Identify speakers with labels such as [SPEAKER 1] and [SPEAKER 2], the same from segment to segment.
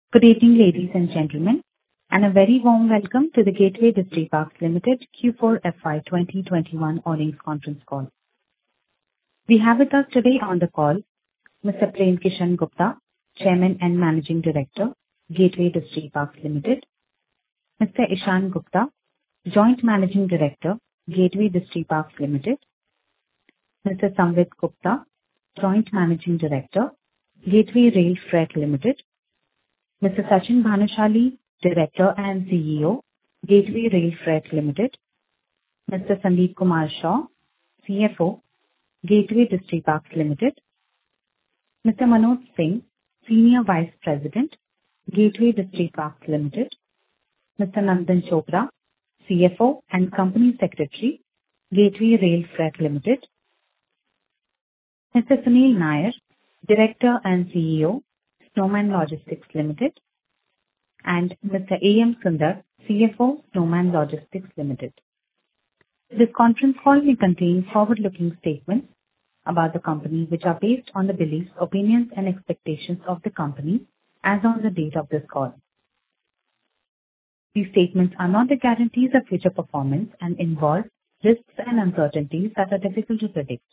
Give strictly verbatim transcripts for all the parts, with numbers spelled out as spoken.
[SPEAKER 1] Good evening, ladies and gentlemen, and a very warm welcome to the Gateway Distriparks Limited Q four F Y twenty twenty-one earnings conference call. We have with us today on the call Mister Prem Kishan Gupta, Chairman and Managing Director, Gateway Distriparks Limited; Mister Ishan Gupta, Joint Managing Director, Gateway Distriparks Limited; Mister Samvid Gupta, Joint Managing Director, Gateway Rail Freight Limited; Mister Sachin Bhanushali, Director and C E O, Gateway Rail Freight Limited; Mister Sandeep Kumar Shaw, C F O, Gateway Distriparks Limited; Mister Manoj Singh, Senior Vice President, Gateway Distriparks Limited; Mister Nandan Chopra, C F O and Company Secretary, Gateway Rail Freight Limited; Mister Sunil Nair, Director and C E O, Snowman Logistics Limited; and Mister A M Sundar, C F O, Snowman Logistics Limited. This conference call may contain forward-looking statements about the company which are based on the beliefs, opinions, and expectations of the company as on the date of this call. These statements are not the guarantees of future performance and involve risks and uncertainties that are difficult to predict.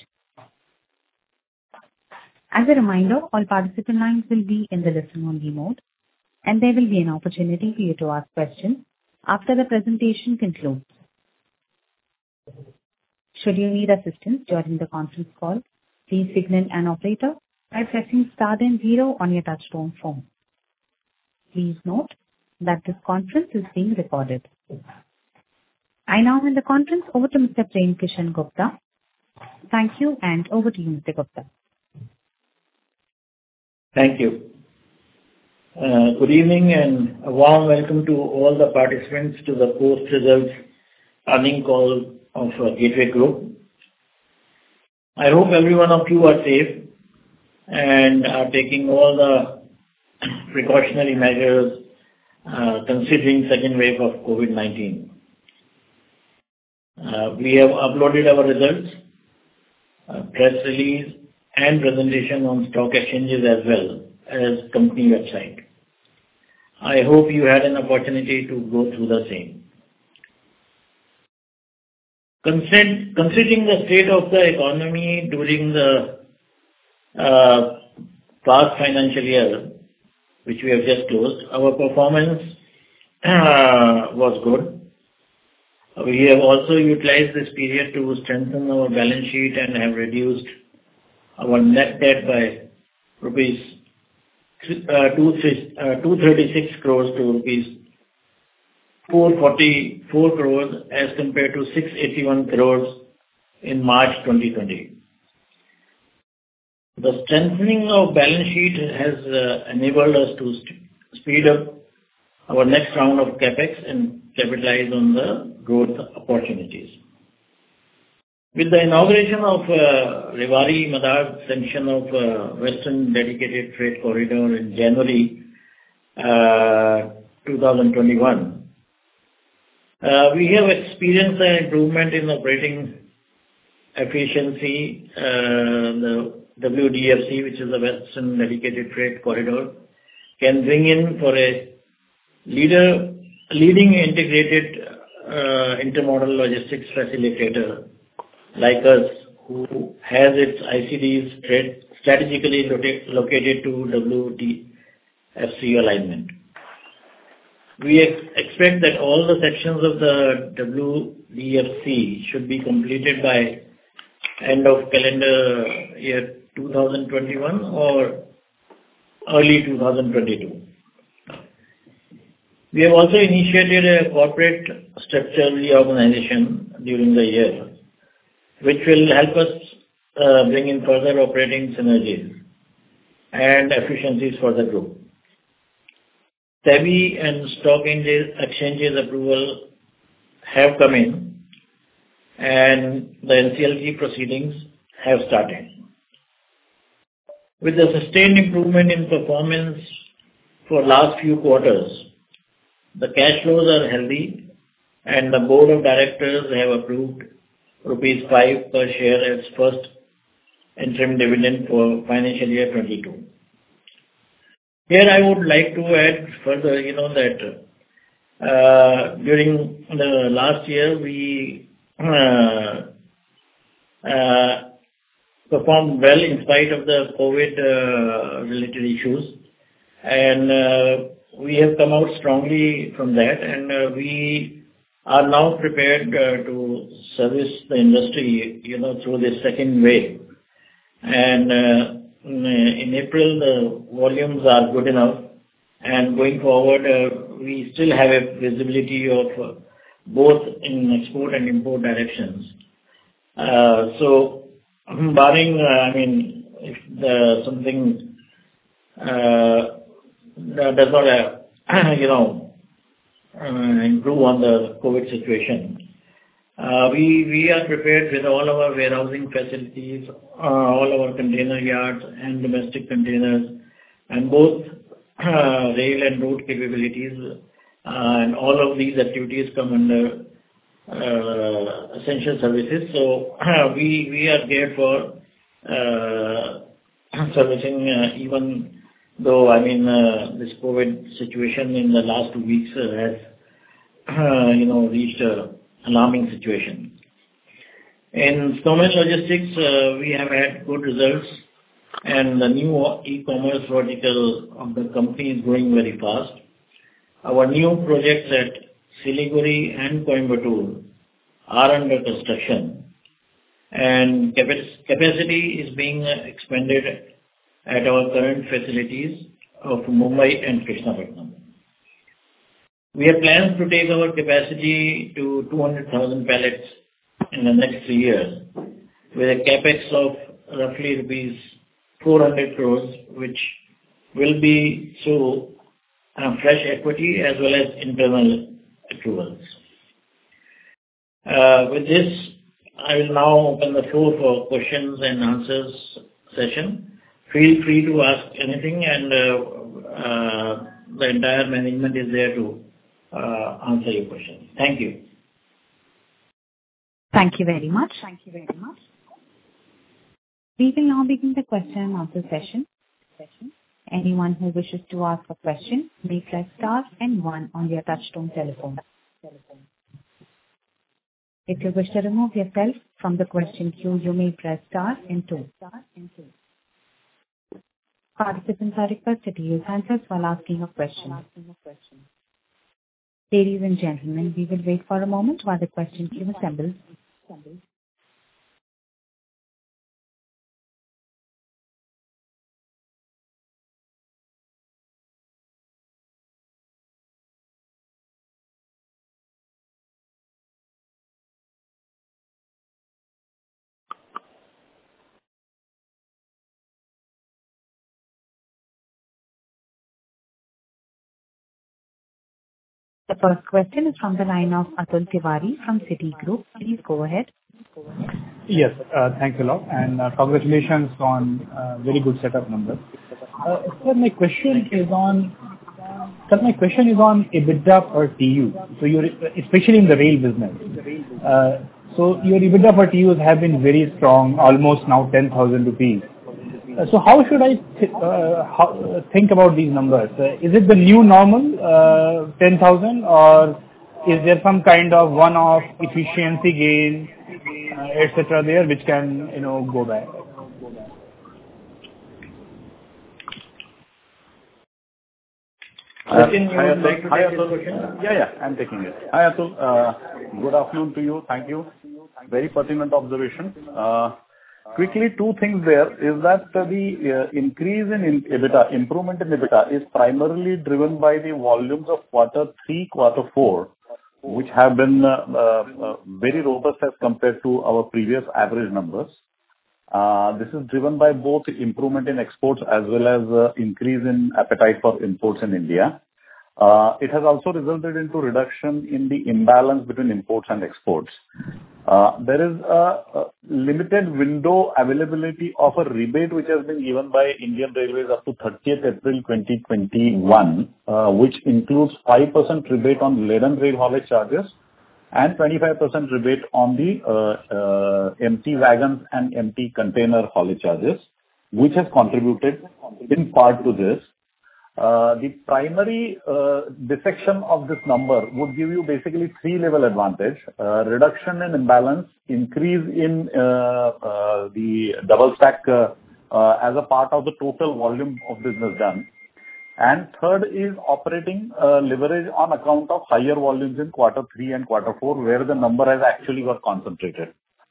[SPEAKER 1] As a reminder, all participant lines will be in the listen-only mode, and there will be an opportunity for you to ask questions after the presentation concludes. Should you need assistance during the conference call, please signal an operator by pressing star then zero on your touchtone phone. Please note that this conference is being recorded. I now hand the conference over to Mister Prem Kishan Gupta. Thank you, and over to you, Mister Gupta.
[SPEAKER 2] Thank you. Uh, good evening and a warm welcome to all the participants to the post-results earnings call of uh, Gateway Group. I hope every one of you are safe and are taking all the precautionary measures uh, considering second wave of COVID nineteen. Uh, we have uploaded our results, uh, press release, and presentation on stock exchanges as well as company website. I hope you had an opportunity to go through the same. Consid- considering the state of the economy during the uh, past financial year, which we have just closed, our performance uh, was good. We have also utilized this period to strengthen our balance sheet and have reduced our net debt by rupees uh, two hundred thirty-six crores to rupees four hundred forty-four crores as compared to six hundred eighty-one crores in March twenty twenty. The strengthening of balance sheet has uh, enabled us to st- speed up our next round of capex and capitalize on the growth opportunities. With the inauguration of uh, Rewari-Madar section of uh, Western Dedicated Freight Corridor in January uh, twenty twenty-one, uh, we have experienced an improvement in operating efficiency. Uh, the W D F C, which is the Western Dedicated Freight Corridor, can bring in for a leader, leading integrated uh, intermodal logistics facilitator like us, who has its I C Ds strategically located to W D F C alignment. We ex- expect that all the sections of the W D F C should be completed by end of calendar year two thousand twenty-one or early two thousand twenty-two. We have also initiated a corporate structure reorganization during the year, which will help us uh, bring in further operating synergies and efficiencies for the group. SEBI and stock exchanges approval have come in, and the N C L T proceedings have started. With the sustained improvement in performance for last few quarters, the cash flows are healthy, and the board of directors have approved rupees five per share as first interim dividend for financial year twenty-two. Here I would like to add further, you know, that uh, during the last year, we uh, uh, performed well in spite of the COVID-related issues. And uh, we have come out strongly from that, and uh, we are now prepared uh, to service the industry, you know, through this second wave. And uh, in April, the volumes are good enough, and going forward, uh, we still have a visibility of uh, both in export and import directions. Uh, So barring, uh, I mean, if the something uh, that does not, uh, you know, uh, improve on the COVID situation, Uh, we we are prepared with all our warehousing facilities, uh, all our container yards and domestic containers, and both uh, rail and road capabilities, uh, and all of these activities come under uh, essential services. So uh, we we are geared for uh, servicing, uh, even though, I mean, uh, this COVID situation in the last two weeks uh, has uh, you know reached a alarming situation. In Snowman Logistics, uh, we have had good results, and the new e-commerce vertical of the company is growing very fast. Our new projects at Siliguri and Coimbatore are under construction, and capacity is being expanded at our current facilities of Mumbai and Krishnapatnam. We have plans to take our capacity to two hundred thousand pallets in the next three years, with a capex of roughly rupees four hundred crores, which will be through uh, fresh equity as well as internal accruals. Uh, with this, I will now open the floor for questions and answers session. Feel free to ask anything, and uh, uh, the entire management is there to Uh, answer your question. Thank you.
[SPEAKER 1] Thank you very much. Thank you very much. We will now begin the question and answer session. Anyone who wishes to ask a question may press star and one on their touchtone telephone. If you wish to remove yourself from the question queue, you may press star and two. Participants are requested to use handsets while asking a question. Ladies and gentlemen, we will wait for a moment while the question queue assembles. The first question is from the line of Atul Tiwari from Citigroup. Please go ahead.
[SPEAKER 3] Yes, uh, thanks a lot, and uh, congratulations on uh, very good set of numbers. Uh, sir, my question is on sir, my question is on EBITDA per T U. So, you're especially in the rail business. Uh, so, your EBITDA per T Us have been very strong, almost now ten thousand rupees. Uh, so, how should I th- uh, how, uh, think about these numbers? Uh, is it the new normal, uh, ten thousand, or is there some kind of one-off efficiency gain, uh, et cetera there, which can, you know, go back?
[SPEAKER 2] Uh, Nitin, you would like to
[SPEAKER 4] hi,
[SPEAKER 2] take this
[SPEAKER 4] Atul.
[SPEAKER 2] question?
[SPEAKER 4] Yeah, yeah, I'm taking it. Hi, Atul. Uh, good afternoon to you. Thank you. Very pertinent observation. Uh, quickly, two things there is that uh, the uh, increase in, in EBITDA, improvement in EBITDA is primarily driven by the volumes of quarter three, quarter four, which have been uh, uh, uh, very robust as compared to our previous average numbers. Uh, this is driven by both improvement in exports as well as uh, increase in appetite for imports in India. Uh, it has also resulted into reduction in the imbalance between imports and exports. Uh, there is a, a limited window availability of a rebate which has been given by Indian Railways up to thirtieth April twenty twenty-one, uh, which includes five percent rebate on laden rail haulage charges and twenty-five percent rebate on the uh, uh, empty wagons and empty container haulage charges, which has contributed in part to this. Uh, the primary uh, dissection of this number would give you basically three-level advantage: uh, reduction in imbalance, increase in uh, uh, the double stack uh, uh, as a part of the total volume of business done, and third is operating uh, leverage on account of higher volumes in quarter three and quarter four, where the number has actually got concentrated.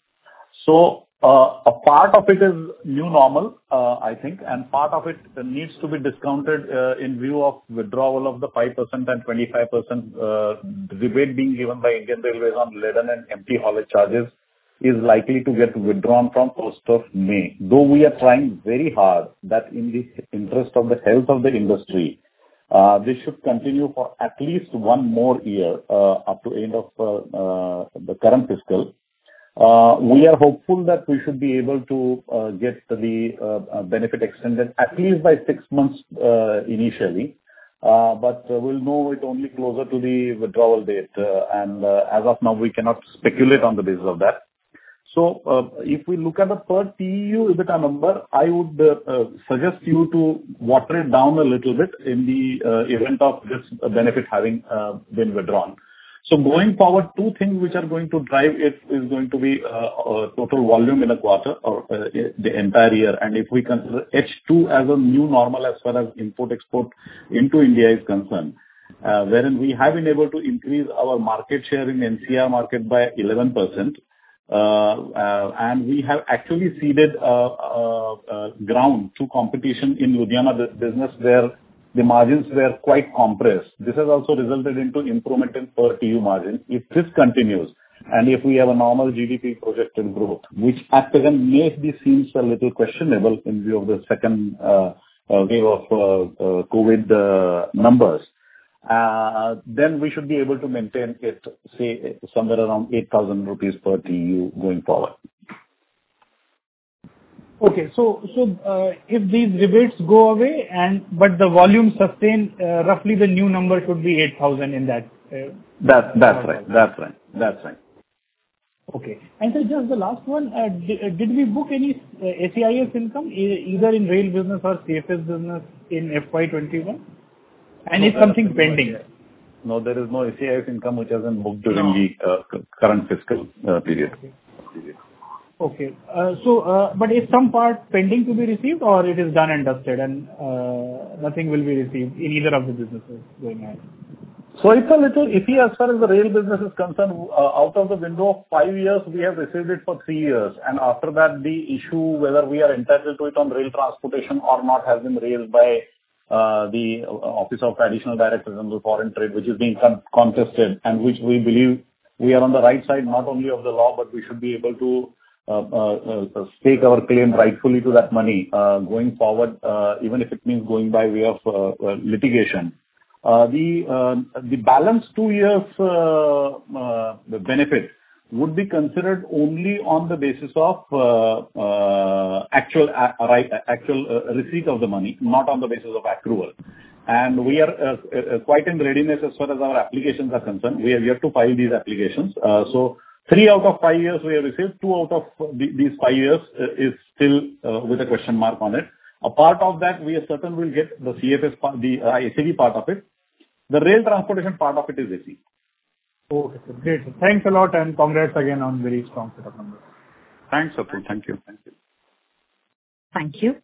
[SPEAKER 4] So uh, a part of it is new normal, uh, I think, and part of it needs to be discounted uh, in view of withdrawal of the five percent and twenty-five percent uh, rebate being given by Indian Railways on laden and empty haulage charges is likely to get withdrawn from first of May. Though we are trying very hard that in the interest of the health of the industry, uh, this should continue for at least one more year uh, up to end of uh, uh, the current fiscal. Uh, we are hopeful that we should be able to uh, get the uh, benefit extended at least by six months uh, initially, uh, but uh, we'll know it only closer to the withdrawal date, uh, and uh, as of now we cannot speculate on the basis of that. So uh, if we look at the per T E U EBITDA number, I would uh, uh, suggest you to water it down a little bit in the uh, event of this benefit having uh, been withdrawn. So going forward, two things which are going to drive it is going to be uh, uh, total volume in a quarter or uh, the entire year. And if we consider H two as a new normal as far as import-export into India is concerned, uh, wherein we have been able to increase our market share in N C R market by eleven percent, uh, uh, and we have actually ceded uh, uh, uh, ground to competition in Ludhiana business where the margins were quite compressed. This has also resulted into improvement in per T U margin. If this continues, and if we have a normal G D P projected growth, which at present may be seems a little questionable in view of the second uh, uh, wave of uh, uh, COVID uh, numbers, uh, then we should be able to maintain it, say, somewhere around eight thousand rupees per T U going forward.
[SPEAKER 3] Okay. So, so uh, if these rebates go away and but the volume sustain, uh, roughly the new number should be eight thousand in that. Uh,
[SPEAKER 4] that that's right. That's right. That's right.
[SPEAKER 3] Okay. And so just the last one, uh, did, did we book any uh, A C I S income e- either in rail business or C F S business in F Y twenty-one? And no, is something pending?
[SPEAKER 4] No, there is no A C I S income which has been booked during no. the uh, current fiscal uh, period.
[SPEAKER 3] Okay. Okay. Uh, so, uh, but is some part pending to be received, or it is done and dusted, and uh, nothing will be received in either of the businesses going ahead?
[SPEAKER 4] So it's a little iffy as far as the rail business is concerned. Uh, out of the window of five years, we have received it for three years, and after that, the issue whether we are entitled to it on rail transportation or not has been raised by uh, the Office of Additional Director General Foreign Trade, which is being con- contested, and which we believe we are on the right side not only of the law, but we should be able to Uh, uh, uh, stake our claim rightfully to that money uh, going forward, uh, even if it means going by way of uh, uh, litigation. Uh, the uh, the balance two years uh, uh, the benefit would be considered only on the basis of uh, uh, actual uh, right, actual uh, receipt of the money, not on the basis of accrual. And we are uh, uh, quite in readiness as far as our applications are concerned. We have yet to file these applications. Uh, so. Three out of five years we have received. Two out of the, these five years uh, is still uh, with a question mark on it. A part of that we are certain will get the C F S part, the uh, A C D part of it. The rail transportation part of it is A C.
[SPEAKER 3] Okay, sir. Great. Thanks a lot and congrats again on very strong set of numbers.
[SPEAKER 4] Thanks, Atul. Thank you. Thank you.
[SPEAKER 1] Thank you.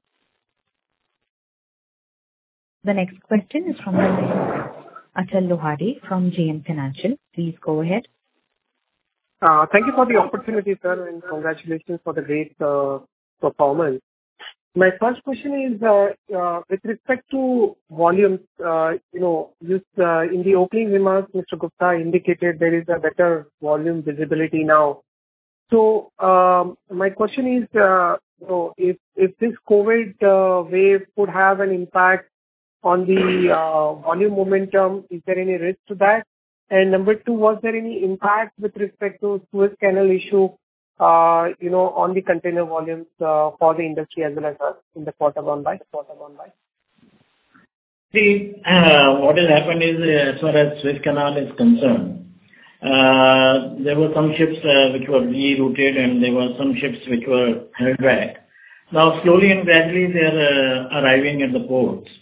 [SPEAKER 1] The next question is from Achal Lohade from J M Financial. Please go ahead.
[SPEAKER 5] Uh, thank you for the opportunity, sir, and congratulations for the great uh, performance. My first question is uh, uh, with respect to volumes. Uh, you know, just uh, in the opening remarks, Mister Gupta indicated there is a better volume visibility now. So um, my question is, uh, you know, if if this COVID uh, wave could have an impact on the uh, volume momentum, is there any risk to that? And number two, was there any impact with respect to Suez Canal issue, uh, you know, on the container volumes uh, for the industry as well as us in the quarter gone by? Quarter gone by.
[SPEAKER 2] See, uh, what has happened is, uh, as far as Suez Canal is concerned, uh, there were some ships uh, which were rerouted, and there were some ships which were held back. Now, slowly and gradually, they are uh, arriving at the ports.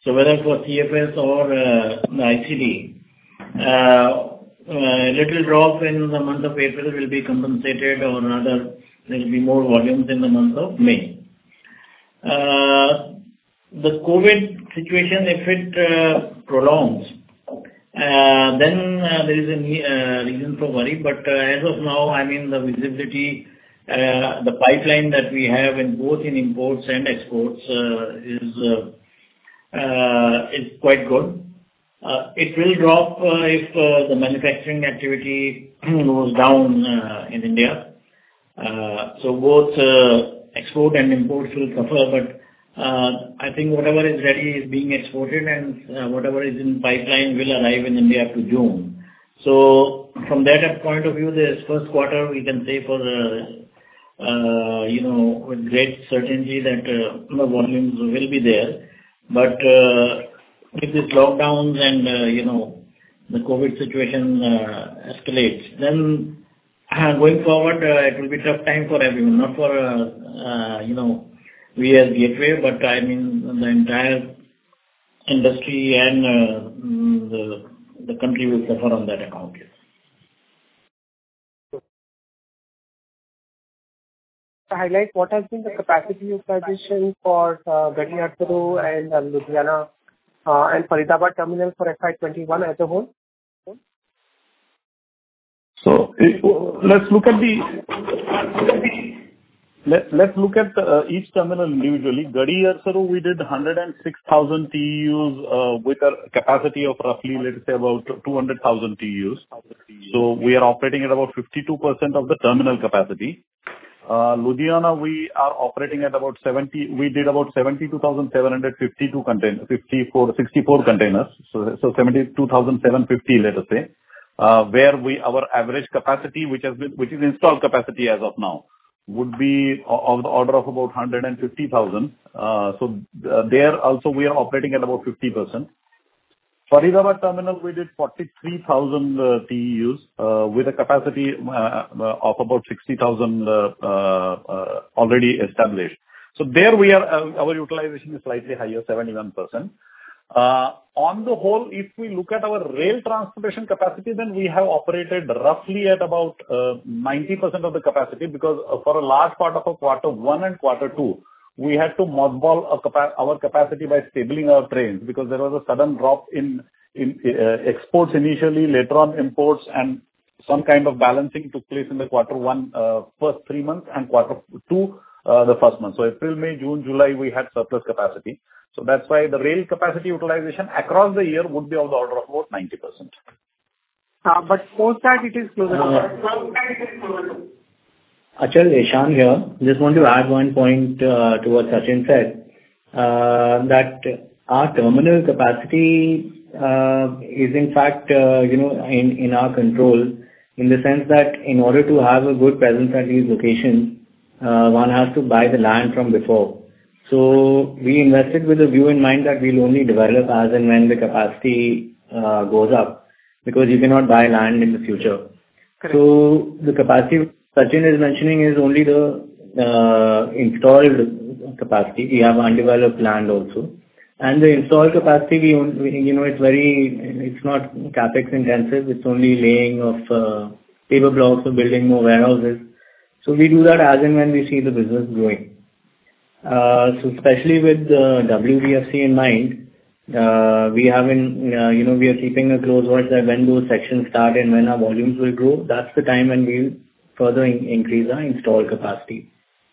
[SPEAKER 2] So whether for C F S or uh, the I C D, uh, a little drop in the month of April will be compensated, or rather there will be more volumes in the month of May. Uh, the COVID situation, if it uh, prolongs, uh, then uh, there is a uh, reason for worry. But uh, as of now, I mean, the visibility, uh, the pipeline that we have in both in imports and exports uh, is uh, uh, is quite good. Uh, it will drop uh, if uh, the manufacturing activity goes down uh, in India. Uh, so both uh, export and imports will suffer, but uh, I think whatever is ready is being exported, and uh, whatever is in pipeline will arrive in India up to June. So from that point of view, this first quarter we can say for uh, uh, you know with great certainty that uh, the volumes will be there, but uh, if these lockdowns and uh, you know the COVID situation uh, escalates, then uh, going forward uh, it will be tough time for everyone, not for uh, uh, you know we as Gateway, but I mean the entire industry and uh, the the country will suffer on that account.
[SPEAKER 5] Highlight what has been the capacity utilization for uh, Garhi Harsaru and uh, Ludhiana uh, and Faridabad terminal for F Y twenty-one as a whole?
[SPEAKER 4] So it, let's look at the let, let's look at uh, each terminal individually. Garhi Harsaru, we did one hundred six thousand T E Us uh, with a capacity of roughly, let's say, about two hundred thousand T E Us. So we are operating at about fifty-two percent of the terminal capacity. Uh, Ludhiana, we are operating at about seventy. We did about seventy-two thousand seven hundred fifty-two containers, fifty-four, sixty-four containers. So, so seventy-two thousand seven hundred fifty, let us say, uh, where we our average capacity, which has been, which is installed capacity as of now, would be of the order of about one hundred fifty thousand. Uh, so uh, there also we are operating at about fifty percent. Faridabad terminal, we did forty-three thousand uh, T E Us uh, with a capacity uh, of about sixty thousand uh, uh, already established. So there we are, uh, our utilization is slightly higher, seventy-one percent. Uh, on the whole, if we look at our rail transportation capacity, then we have operated roughly at about uh, ninety percent of the capacity, because uh, for a large part of a quarter one and quarter two, we had to mothball our, capa- our capacity by stabling our trains, because there was a sudden drop in, in uh, exports initially, later on imports, and some kind of balancing took place in the quarter one, uh, first three months, and quarter two, uh, the first month. So April, May, June, July, we had surplus capacity. So that's why the rail capacity utilization across the year would be of the order of about ninety percent.
[SPEAKER 5] Uh, but post that it is closer to...
[SPEAKER 6] Achal, Ishan here. Just want to add one point uh, to what Sachin said, uh, that our terminal capacity uh, is in fact, uh, you know, in, in our control, in the sense that in order to have a good presence at these locations, uh, one has to buy the land from before. So we invested with a view in mind that we'll only develop as and when the capacity uh, goes up, because you cannot buy land in the future. Correct. So the capacity Sachin is mentioning is only the uh, installed capacity. We have undeveloped land also. And the installed capacity, we, only, you know, it's very, it's not capex intensive. It's only laying of uh, paper blocks or building more warehouses. So we do that as and when we see the business growing. Uh, so especially with uh, W D F C in mind, uh, we have in, uh, you know, we are keeping a close watch that when those sections start and when our volumes will grow, that's the time when we'll further in- increase our installed capacity.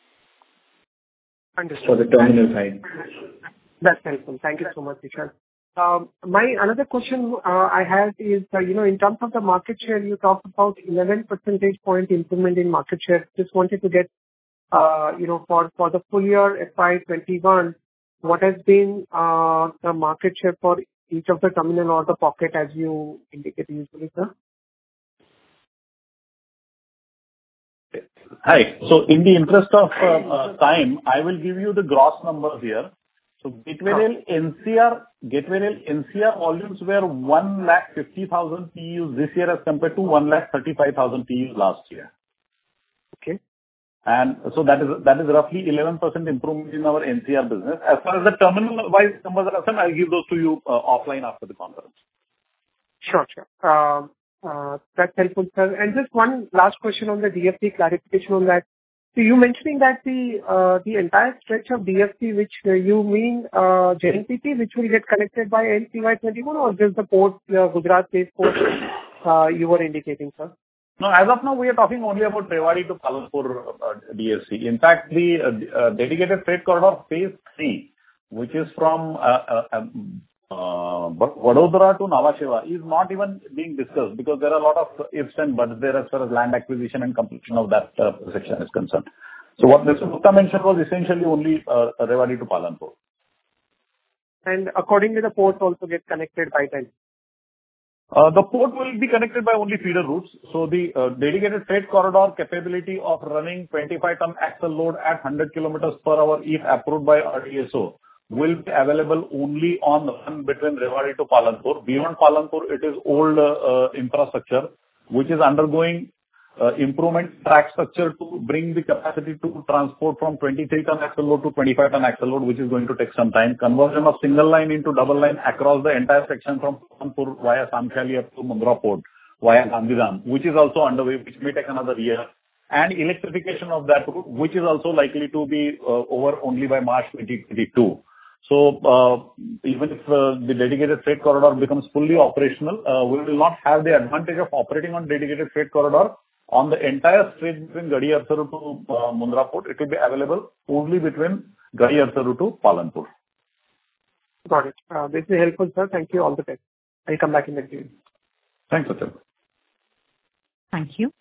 [SPEAKER 5] Understood.
[SPEAKER 6] For the terminal side.
[SPEAKER 5] That's helpful. Thank you so much, Ishan. Um, my another question uh, I have is, uh, you know, in terms of the market share, you talked about eleven percentage point improvement in market share. Just wanted to get, uh, you know, for, for the full year F Y twenty-one, what has been uh, the market share for each of the terminal or the pocket as you indicate usually, sir?
[SPEAKER 4] Hi. So in the interest of uh, uh, time, I will give you the gross numbers here. So Gateway Rail N C R, Gateway Rail N C R volumes were one lakh fifty thousand T E Us this year as compared to one lakh thirty-five thousand T E Us last year.
[SPEAKER 5] Okay.
[SPEAKER 4] And so that is that is roughly eleven percent improvement in our N C R business. As far as the terminal-wise numbers are concerned, I'll give those to you uh, offline after the conference.
[SPEAKER 5] Sure, sure. Um, uh, That's helpful, sir. And just one last question on the D F C, clarification on that. So you mentioning that the uh, the entire stretch of D F C, which uh, you mean uh, J N P T, which will get connected by N C Y twenty-one, or just the port, uh, Gujarat-based port uh, you were indicating, sir?
[SPEAKER 4] No, as of now, we are talking only about Rewari to Palanpur uh, D F C. In fact, the uh, uh, dedicated freight corridor phase three, which is from uh, uh, um, uh, Vadodara to Nhava Sheva, is not even being discussed because there are a lot of ifs and buts there as far as land acquisition and completion of that uh, section is concerned. So what Mister Gupta mentioned was essentially only uh, Rewari to Palanpur.
[SPEAKER 5] And accordingly, the ports also get connected by then.
[SPEAKER 4] Uh, the port will be connected by only feeder routes. So the uh, dedicated freight corridor capability of running twenty-five ton axle load at one hundred kilometers per hour, if approved by R D S O, will be available only on the run between Rewari to Palanpur. Beyond Palanpur, it is old uh, uh, infrastructure, which is undergoing uh, improvement track structure to bring the capacity to transport from twenty-three ton axle load to twenty-five ton axle load, which is going to take some time. Conversion of single line into double line across the entire section from Palanpur via Samkhali up to Mundra Port via Gandhidham, which is also underway, which may take another year. And electrification of that route, which is also likely to be uh, over only by March twenty twenty-two. So, uh, even if uh, the dedicated freight corridor becomes fully operational, uh, we will not have the advantage of operating on dedicated freight corridor on the entire stretch between Gadi Arsaru to uh, Mundra Port. It will be available only between Gadi Arsaru to Palanpur.
[SPEAKER 5] Got it. Uh, This is helpful, sir. Thank you. All the best. I'll come back in the queue.
[SPEAKER 4] Thanks, Sachin.
[SPEAKER 1] Thank you.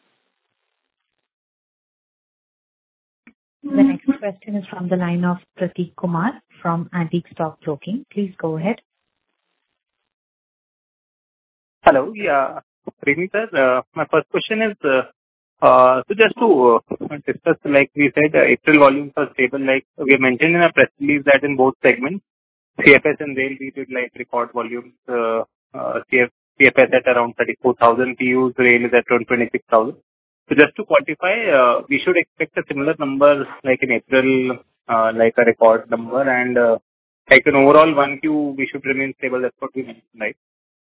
[SPEAKER 1] The next question is from the line of Prateek Kumar from Antique Stock Broking. Please go ahead.
[SPEAKER 7] Hello. Yeah. Good evening, sir. Uh, My first question is, uh, uh, so just to uh, discuss, like we said, uh, April volumes are stable. Like we have mentioned in our press release that in both segments, C F S and rail, we did like record volumes. Uh, uh, C F, C F S at around thirty-four thousand T Us, rail is at around twenty-six thousand. So just to quantify, uh, we should expect a similar number like in April, uh, like a record number, and uh, like an overall one Q, we should remain stable. That's what we mentioned, right?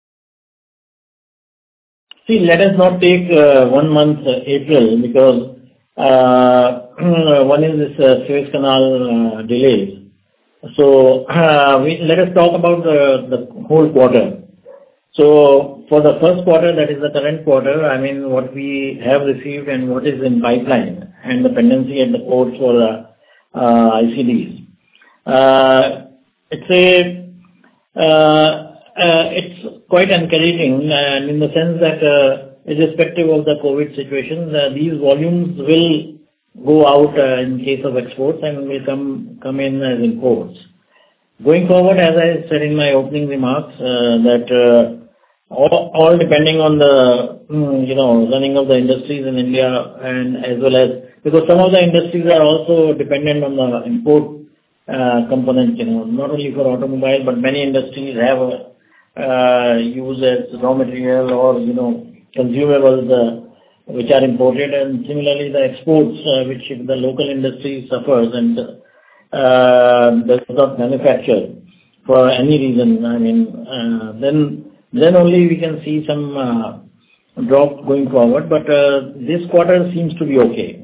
[SPEAKER 2] See, let us not take uh, one month, uh, April, because uh, one is this uh, Suez Canal uh, delays. So uh, we, let us talk about the, the whole quarter. So for the first quarter, that is the current quarter, I mean, what we have received and what is in pipeline and the pendency at the ports for the uh, I C Ds. Uh, it's a, uh, uh, it's quite encouraging, and in the sense that uh, irrespective of the COVID situation, uh, these volumes will go out uh, in case of exports and will come, come in as imports. Going forward, as I said in my opening remarks, uh, that uh, all, all depending on the, mm, you know, running of the industries in India, and as well as, because some of the industries are also dependent on the import uh, component, you know, not only for automobile, but many industries have a, uh, use as raw material or, you know, consumables uh, which are imported, and similarly the exports uh, which the local industry suffers and uh, does not manufacture for any reason, I mean, uh, then then only we can see some uh, drop going forward. But uh, this quarter seems to be okay.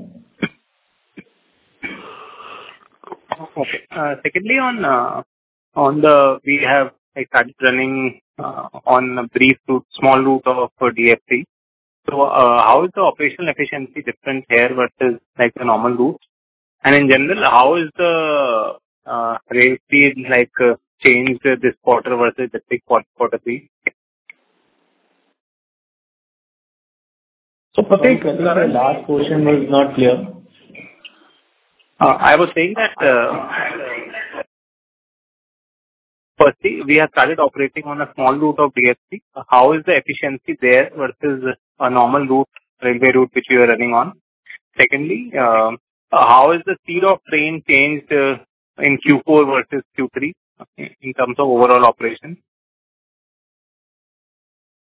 [SPEAKER 7] Okay. Uh, secondly, on uh, on the we have like started running uh, on a brief route, small route of uh, D F C. So uh, how is the operational efficiency different here versus like the normal route? And in general, how is the uh, rail speed like uh, changed this quarter versus the big quarter, quarter three?
[SPEAKER 2] So Prateek, the last portion was not clear.
[SPEAKER 7] Uh, I was saying that uh, firstly, we have started operating on a small route of D F C. How is the efficiency there versus a normal route, railway route which we are running on? Secondly, uh, how is the speed of train changed uh, in Q four versus Q three okay, in terms of overall operation?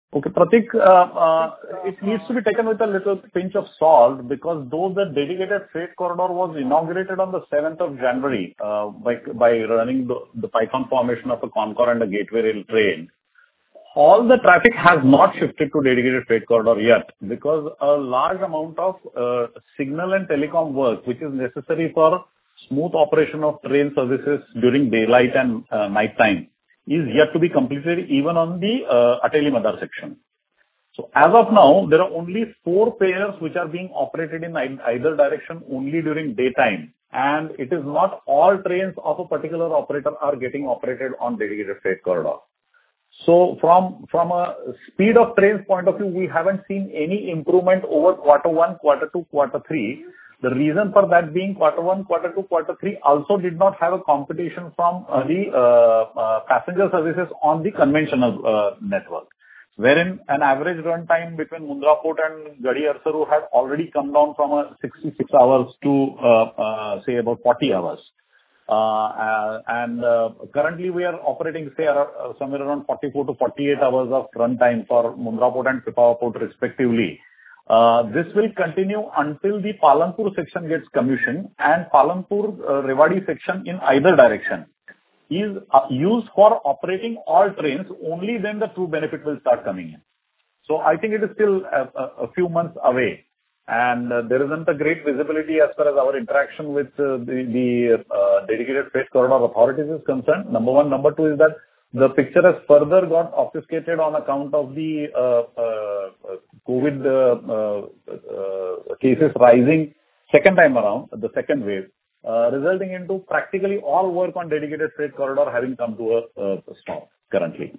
[SPEAKER 4] Okay, Pratik, uh, uh, it needs to be taken with a little pinch of salt because though the dedicated freight corridor was inaugurated on the seventh of January uh, by, by running the, the Python formation of a Concor and a Gateway Rail train, all the traffic has not shifted to dedicated freight corridor yet because a large amount of uh, signal and telecom work which is necessary for smooth operation of train services during daylight and uh, night time is yet to be completed even on the uh, Ateli-Madar section. So as of now, there are only four pairs which are being operated in either direction only during daytime. And it is not all trains of a particular operator are getting operated on dedicated freight corridor. So from, from a speed of trains point of view, we haven't seen any improvement over quarter one, quarter two, quarter three. The reason for that being quarter one, quarter two, quarter three also did not have a competition from uh, the uh, uh, passenger services on the conventional uh, network, wherein an average run time between Mundra Port and Gadi Arsaru had already come down from a sixty-six hours to uh, uh, say about forty hours. Uh, uh, and uh, currently we are operating say uh, somewhere around forty-four to forty-eight hours of run time for Mundra Port and Pipavav Port respectively. Uh, this will continue until the Palanpur section gets commissioned and Palanpur uh, Rewari section in either direction is uh, used for operating all trains. Only then the true benefit will start coming in. So I think it is still a, a, a few months away, and uh, there isn't a great visibility as far as our interaction with uh, the, the uh, dedicated freight corridor authorities is concerned. Number one. Number two is that the picture has further got obfuscated on account of the uh, uh, COVID uh, uh, uh, cases rising second time around, the second wave, uh, resulting into practically all work on dedicated freight corridor having come to a, a stop currently.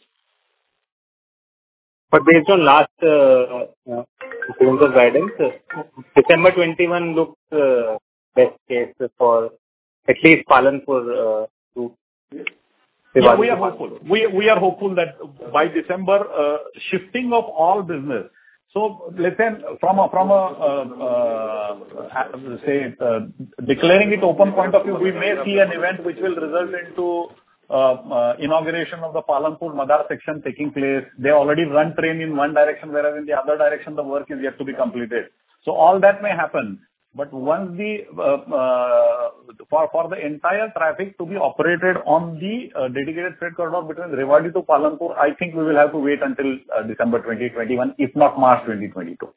[SPEAKER 7] But based on last uh, uh, guidance, uh, December twenty-one looks uh, best case for at least Palanpur uh, to.
[SPEAKER 4] Yeah, we are hopeful. We we are hopeful that by December, uh, shifting of all business. So let's say from a from a uh, uh, say uh, declaring it open point of view, we may see an event which will result into uh, uh, inauguration of the Palanpur Madar section taking place. They already run train in one direction, whereas in the other direction the work is yet to be completed. So all that may happen. But once the uh, uh, for for the entire traffic to be operated on the uh, dedicated freight corridor between Rewari to Palanpur, I think we will have to wait until uh, December twenty twenty-one, if not March twenty twenty-two.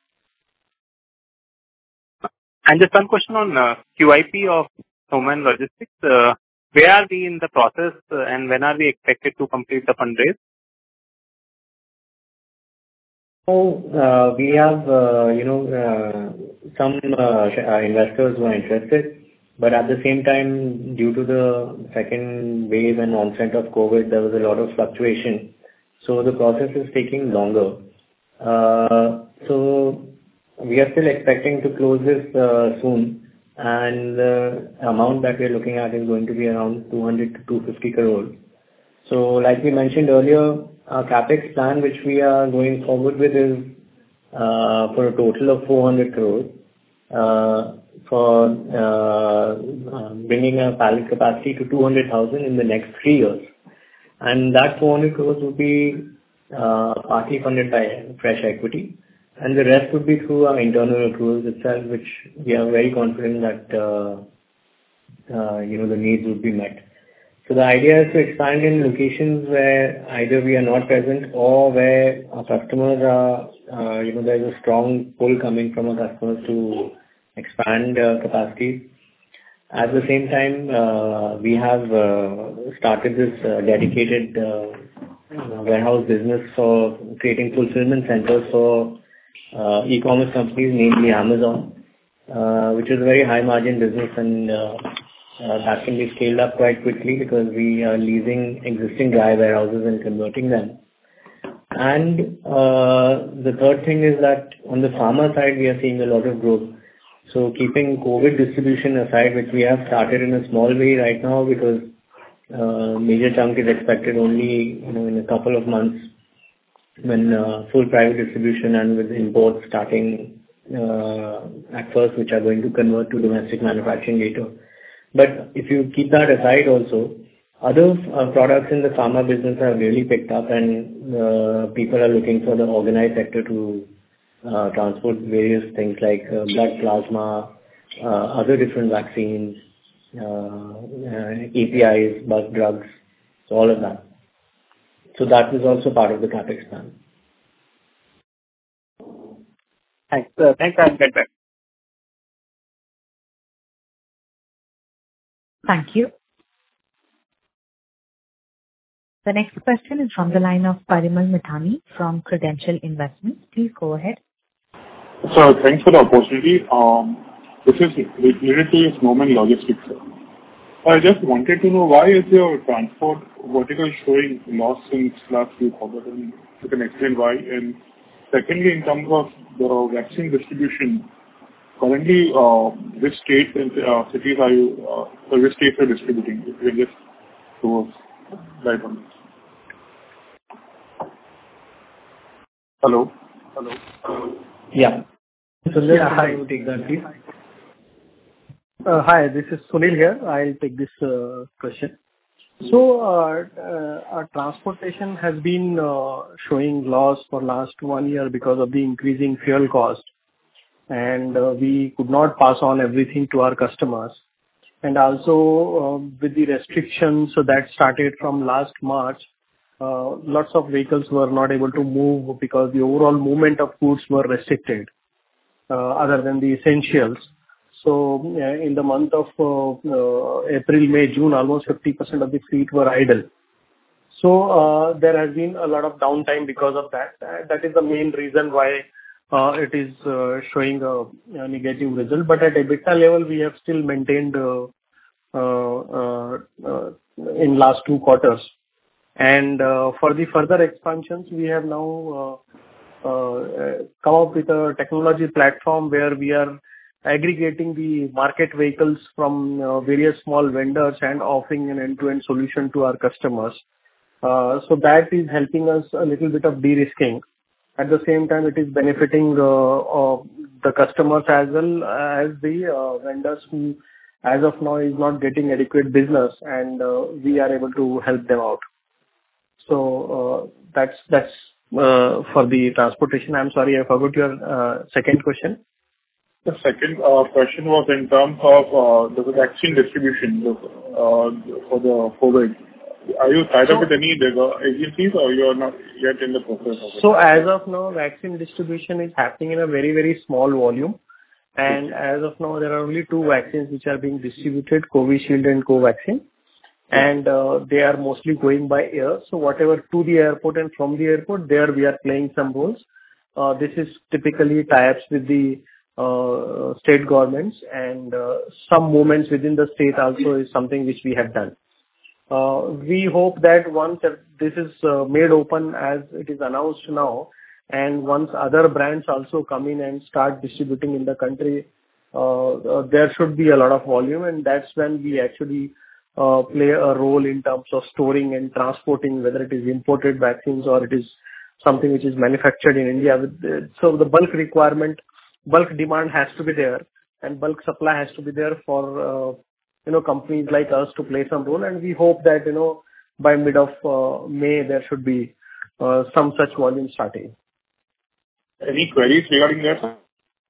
[SPEAKER 7] And just one question on uh, Q I P of Snowman Logistics. Uh, where are we in the process, uh, and when are we expected to complete the fundraise?
[SPEAKER 6] So, uh, we have, uh, you know, uh, some uh, investors who are interested, but at the same time, due to the second wave and onset of COVID, there was a lot of fluctuation. So the process is taking longer. Uh, so we are still expecting to close this uh, soon, and the amount that we are looking at is going to be around two hundred to two hundred fifty crores. So like we mentioned earlier, our capex plan, which we are going forward with, is uh, for a total of four hundred crores uh, for uh, uh, bringing a pallet capacity to two hundred thousand in the next three years. And that four hundred crores will be uh, partly funded by fresh equity, and the rest would be through our internal accruals itself, which we are very confident that uh, uh, you know the needs would be met. So the idea is to expand in locations where either we are not present or where our customers are, uh, you know, there's a strong pull coming from our customers to expand uh, capacity. At the same time, uh, we have uh, started this uh, dedicated uh, warehouse business for creating fulfillment centers for uh, e-commerce companies, namely Amazon, uh, which is a very high margin business, and uh, Uh, that can be scaled up quite quickly because we are leasing existing dry warehouses and converting them. And uh, the third thing is that on the pharma side, we are seeing a lot of growth. So keeping COVID distribution aside, which we have started in a small way right now because uh, major chunk is expected only you know in a couple of months when uh, full private distribution and with imports starting uh, at first, which are going to convert to domestic manufacturing later. But if you keep that aside also, Other uh, products in the pharma business have really picked up, and uh, people are looking for the organized sector to uh, transport various things like uh, blood plasma, uh, other different vaccines, uh, uh, A P Is, bulk drugs, so all of that. So that is also part of the CapEx plan.
[SPEAKER 7] Thanks. Uh, thanks. I'll get back.
[SPEAKER 1] Thank you. The next question is from the line of Parimal Mithani from Credential Investments. Please go ahead.
[SPEAKER 8] So thanks for the opportunity. Um, this is related to your Snowman Logistics. I just wanted to know why is your transport vertical showing loss since last few quarters, and you can explain why. And secondly, in terms of the vaccine distribution, currently, uh, which states and uh, cities are you, uh, or which states are distributing? If you can just throw us light on this. Hello? Hello?
[SPEAKER 6] Yeah. So let's
[SPEAKER 5] Yeah, hi.
[SPEAKER 6] take that, please.
[SPEAKER 5] Uh, Hi, this is Sunil here. I'll take this uh, question. So, uh, uh, our transportation has been uh, showing loss for last one year because of the increasing fuel cost, and uh, we could not pass on everything to our customers. And also, uh, with the restrictions so that started from last March, uh, lots of vehicles were not able to move because the overall movement of goods were restricted, uh, other than the essentials. So uh, in the month of uh, uh, April, May, June, almost fifty percent of the fleet were idle. So uh, there has been a lot of downtime because of that. Uh, that is the main reason why uh, it is uh, showing a, a negative result. But at EBITDA level, we have still maintained uh, uh, uh, uh, in last two quarters. And uh, for the further expansions, we have now uh, uh, come up with a technology platform where we are aggregating the market vehicles from uh, various small vendors and offering an end-to-end solution to our customers. Uh, so that is helping us a little bit of de-risking. At the same time, it is benefiting uh, uh, the customers as well as the uh, vendors who, as of now, is not getting adequate business, and uh, we are able to help them out. So uh, that's that's uh, for the transportation. I'm sorry, I forgot your uh, second question.
[SPEAKER 8] The second uh, question was in terms of uh, the vaccine distribution uh, for the COVID. Are you tied up with any agencies, or you are not yet in the process of it?
[SPEAKER 5] So as of now, vaccine distribution is happening in a very, very small volume. And as of now, there are only two vaccines which are being distributed, Covishield and Covaxin. And uh, they are mostly going by air. So whatever to the airport and from the airport, there we are playing some roles. Uh, this is typically tie-ups with the uh, state governments, and uh, some movements within the state also is something which we have done. Uh, we hope that once this is uh, made open as it is announced now, and once other brands also come in and start distributing in the country, uh, uh, there should be a lot of volume, and that's when we actually uh, play a role in terms of storing and transporting, whether it is imported vaccines or it is something which is manufactured in India. With the, so the bulk requirement, bulk demand has to be there, and bulk supply has to be there for uh, you know, companies like us to play some role. And we hope that, you know, by mid of uh, May, there should be uh, some such volume starting.
[SPEAKER 8] Any queries regarding that?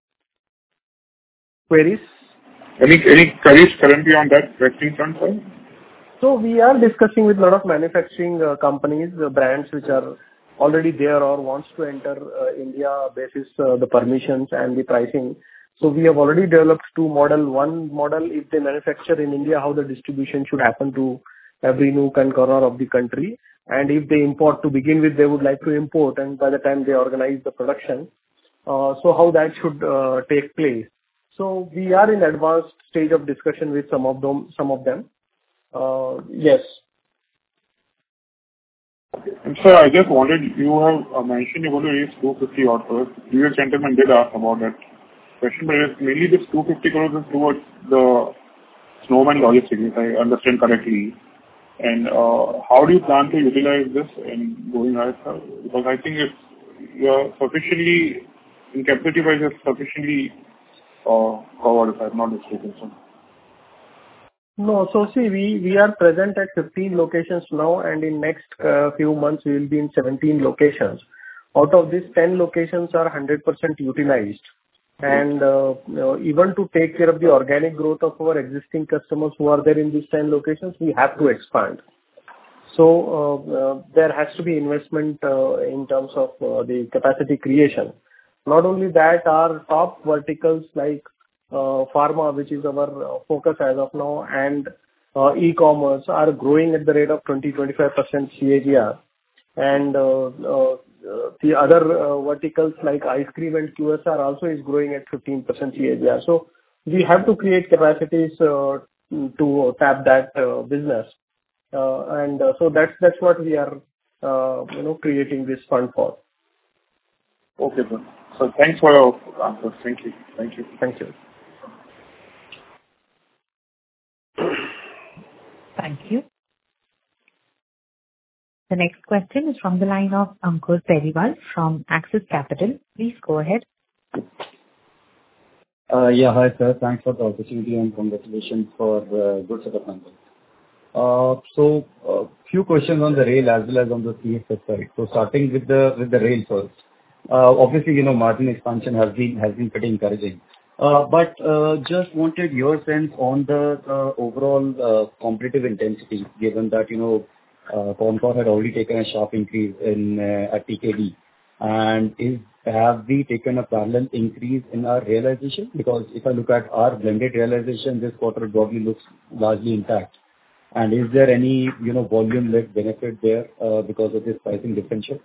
[SPEAKER 5] Queries?
[SPEAKER 8] Any any queries currently on that vaccine front, sir?
[SPEAKER 5] So we are discussing with a lot of manufacturing uh, companies, uh, brands which are already there or wants to enter uh, India basis uh, the permissions and the pricing. So we have already developed two model. One model, if they manufacture in India, how the distribution should happen to every nook and corner of the country. And if they import to begin with, they would like to import, and by the time they organize the production, uh, so how that should uh, take place. So we are in advanced stage of discussion with some of them. Some of them, uh, yes.
[SPEAKER 8] And sir, I just wanted, you have uh, mentioned you're going to raise two hundred fifty odd crores. Previous gentleman did ask about that question, but it's mainly this two hundred fifty crores is towards the Snowman Logistics, if I understand correctly. And uh, how do you plan to utilize this in going ahead, sir? Because I think it's you're sufficiently, in capacity wise, you're sufficiently uh, covered, if I'm not mistaken, sir.
[SPEAKER 5] No. So see, we we are present at fifteen locations now, and in next uh, few months, we will be in seventeen locations. Out of these, ten locations are one hundred percent utilized. And uh, you know, even to take care of the organic growth of our existing customers who are there in these ten locations, we have to expand. So uh, uh, there has to be investment uh, in terms of uh, the capacity creation. Not only that, our top verticals like uh, pharma, which is our uh, focus as of now, and uh, e-commerce are growing at the rate of twenty to twenty-five percent C A G R. And uh, uh, the other uh, verticals like ice cream and Q S R also is growing at fifteen percent C A G R. So we have to create capacities uh, to tap that uh, business. Uh, and uh, so that's that's what we are uh, you know creating this fund for.
[SPEAKER 8] Okay, sir. So thanks for your answers. Thank you. Thank you.
[SPEAKER 5] Thank you.
[SPEAKER 1] Thank you. The next question is from the line of Ankur Periwal from Axis Capital. Please go ahead.
[SPEAKER 9] Uh, yeah, hi sir. Thanks for the opportunity and congratulations for uh, good set of numbers. Uh, so, a uh, few questions on the rail as well as on the C F S side. So, starting with the with the rail first. Uh, obviously, you know, margin expansion has been has been pretty encouraging. Uh, but uh, just wanted your sense on the uh, overall uh, competitive intensity, given that you know. Uh, Concor had already taken a sharp increase in uh, at T K D. And is have we taken a parallel increase in our realization? Because if I look at our blended realization, this quarter broadly looks largely intact. And is there any, you know, volume-led benefit there uh, because of this pricing differential?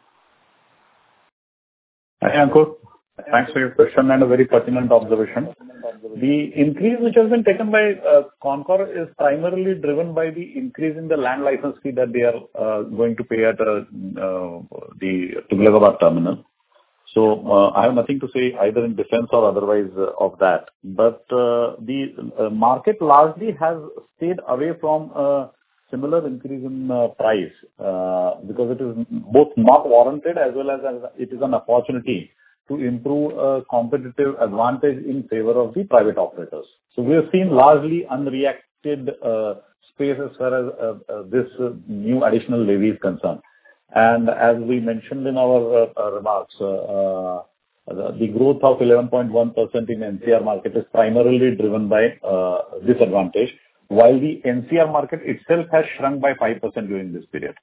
[SPEAKER 4] Hi, Ankur. Thanks for your question and a very pertinent observation. The increase which has been taken by uh, Concor is primarily driven by the increase in the land license fee that they are uh, going to pay at uh, uh, the Tughlakabad terminal. So uh, I have nothing to say either in defense or otherwise uh, of that. But uh, the uh, market largely has stayed away from a similar increase in uh, price uh, because it is both not warranted as well as, as it is an opportunity to improve a competitive advantage in favor of the private operators. So we have seen largely unreacted uh, space as far as uh, uh, this uh, new additional levy is concerned. And as we mentioned in our uh, uh, remarks, uh, uh, the, the growth of eleven point one percent in N C R market is primarily driven by uh, this advantage, while the N C R market itself has shrunk by five percent during this period.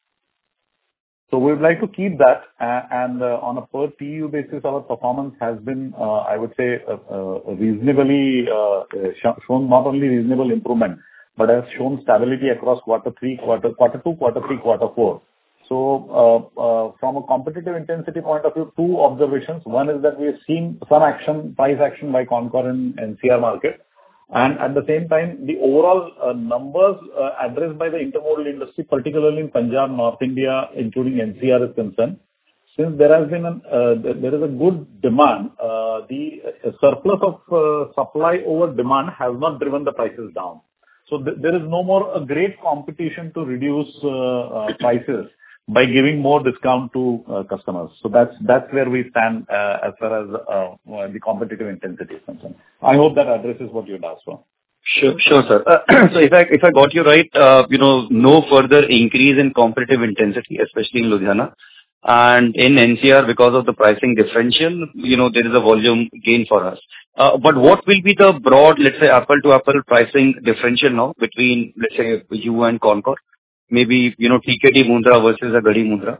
[SPEAKER 4] So we would like to keep that, uh, and uh, on a per T U basis, our performance has been, uh, I would say, uh, uh, reasonably uh, sh- shown not only reasonable improvement, but has shown stability across quarter three, quarter quarter two, quarter three, quarter four. So uh, uh, from a competitive intensity point of view, two observations. One is that we have seen some action, price action by Concor in N C R market. And at the same time, the overall uh, numbers uh, addressed by the intermodal industry, particularly in Punjab, North India, including N C R is concerned, since there has been an, uh, there is a good demand, uh, the surplus of uh, supply over demand has not driven the prices down. So th- there is no more a great competition to reduce uh, uh, prices by giving more discount to uh, customers. So that's that's where we stand uh, as far as uh, the competitive intensity is concerned. I hope that addresses what you had asked for.
[SPEAKER 9] Sure, sure, sir. Uh, so if I if I got you right, uh, you know, no further increase in competitive intensity, especially in Ludhiana, and in N C R because of the pricing differential, you know, there is a volume gain for us. Uh, but what will be the broad, let's say, apple to apple pricing differential now between, let's say, you and Concor? Maybe, you know, T K D Mundra versus a Garhi Mundra?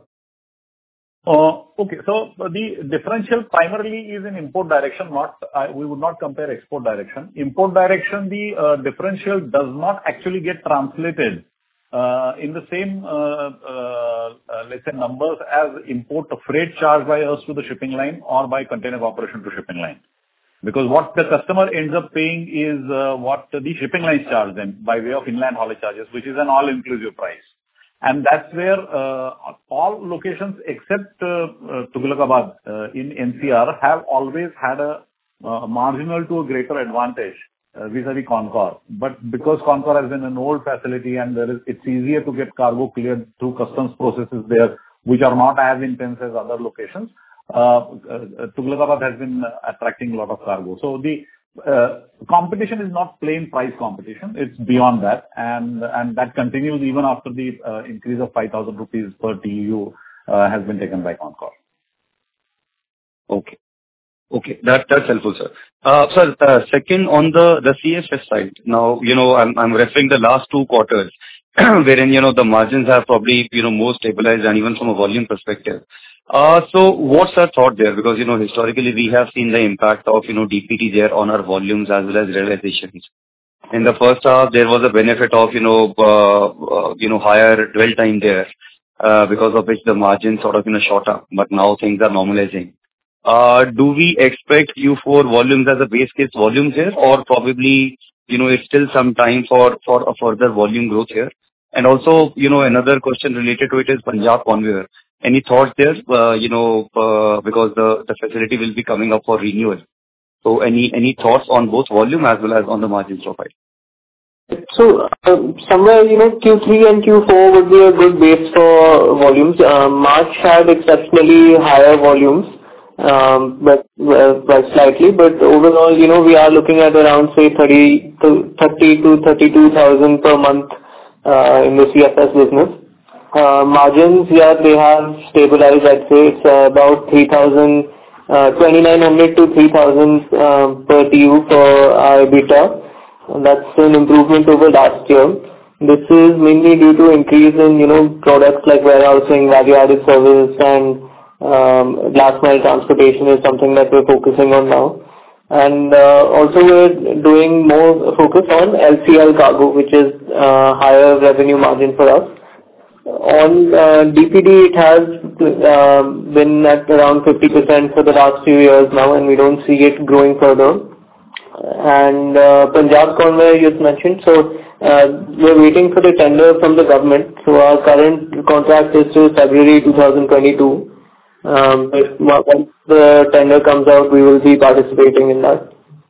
[SPEAKER 4] Uh, okay, so the differential primarily is in import direction, not, uh, we would not compare export direction. Import direction, the uh, differential does not actually get translated uh, in the same, uh, uh, uh, let's say, numbers as import freight charged by us to the shipping line or by container corporation to shipping line. Because what the customer ends up paying is uh, what the shipping lines charge them by way of inland haulage charges, which is an all-inclusive price. And that's where uh, all locations except uh, uh, Tughlakabad uh, in N C R have always had a uh, marginal to a greater advantage uh, vis-a-vis Concor. But because Concor has been an old facility and there is, it's easier to get cargo cleared through customs processes there, which are not as intense as other locations. Uh, uh, Tughlakabad has been uh, attracting a lot of cargo. So the uh, competition is not plain price competition. It's beyond that. And, and that continues even after the uh, increase of five thousand rupees per T U uh, has been taken by Concor.
[SPEAKER 9] Okay. Okay. That, that's helpful, sir. Uh, Sir, uh, second, on the, the C F S side, now, you know, I'm, I'm referring the last two quarters, wherein, you know, the margins have probably, you know, more stabilized and even from a volume perspective. Uh, So what's our thought there? Because, you know, historically, we have seen the impact of, you know, D P T there on our volumes as well as realizations. In the first half, there was a benefit of, you know, uh, uh, you know, higher dwell time there, uh, because of which the margins sort of, you know, shot up, but now things are normalizing. Uh, Do we expect Q four volumes as a base case volumes here, or probably, you know, it's still some time for for a further volume growth here? And also, you know, another question related to it is Punjab Conveyor. Any thoughts there? Uh, You know, uh, because the the facility will be coming up for renewal. So any any thoughts on both volume as well as on the margin profile?
[SPEAKER 10] So, um, somewhere, you know, Q three and Q four would be a good base for volumes. Uh, March had exceptionally higher volumes, um, but uh, but slightly. But overall, you know, we are looking at around, say, thirty to thirty-two thousand per month uh, in the C F S business. Uh, Margins, yeah, they have stabilized. I'd say it's uh, about three thousand, uh, twenty-nine hundred to three thousand uh, per T U for our EBITDA. That's an improvement over last year. This is mainly due to increase in, you know, products like warehousing, value-added service, and um, last mile transportation is something that we're focusing on now. And uh, also we're doing more focus on L C L cargo, which is uh, higher revenue margin for us. On uh, D P D, it has uh, been at around fifty percent for the last few years now, and we don't see it growing further. And uh, Punjab Conveyor you mentioned, so uh, we're waiting for the tender from the government. So our current contract is till February twenty twenty-two. Um, but once the tender comes out, we will be participating in that.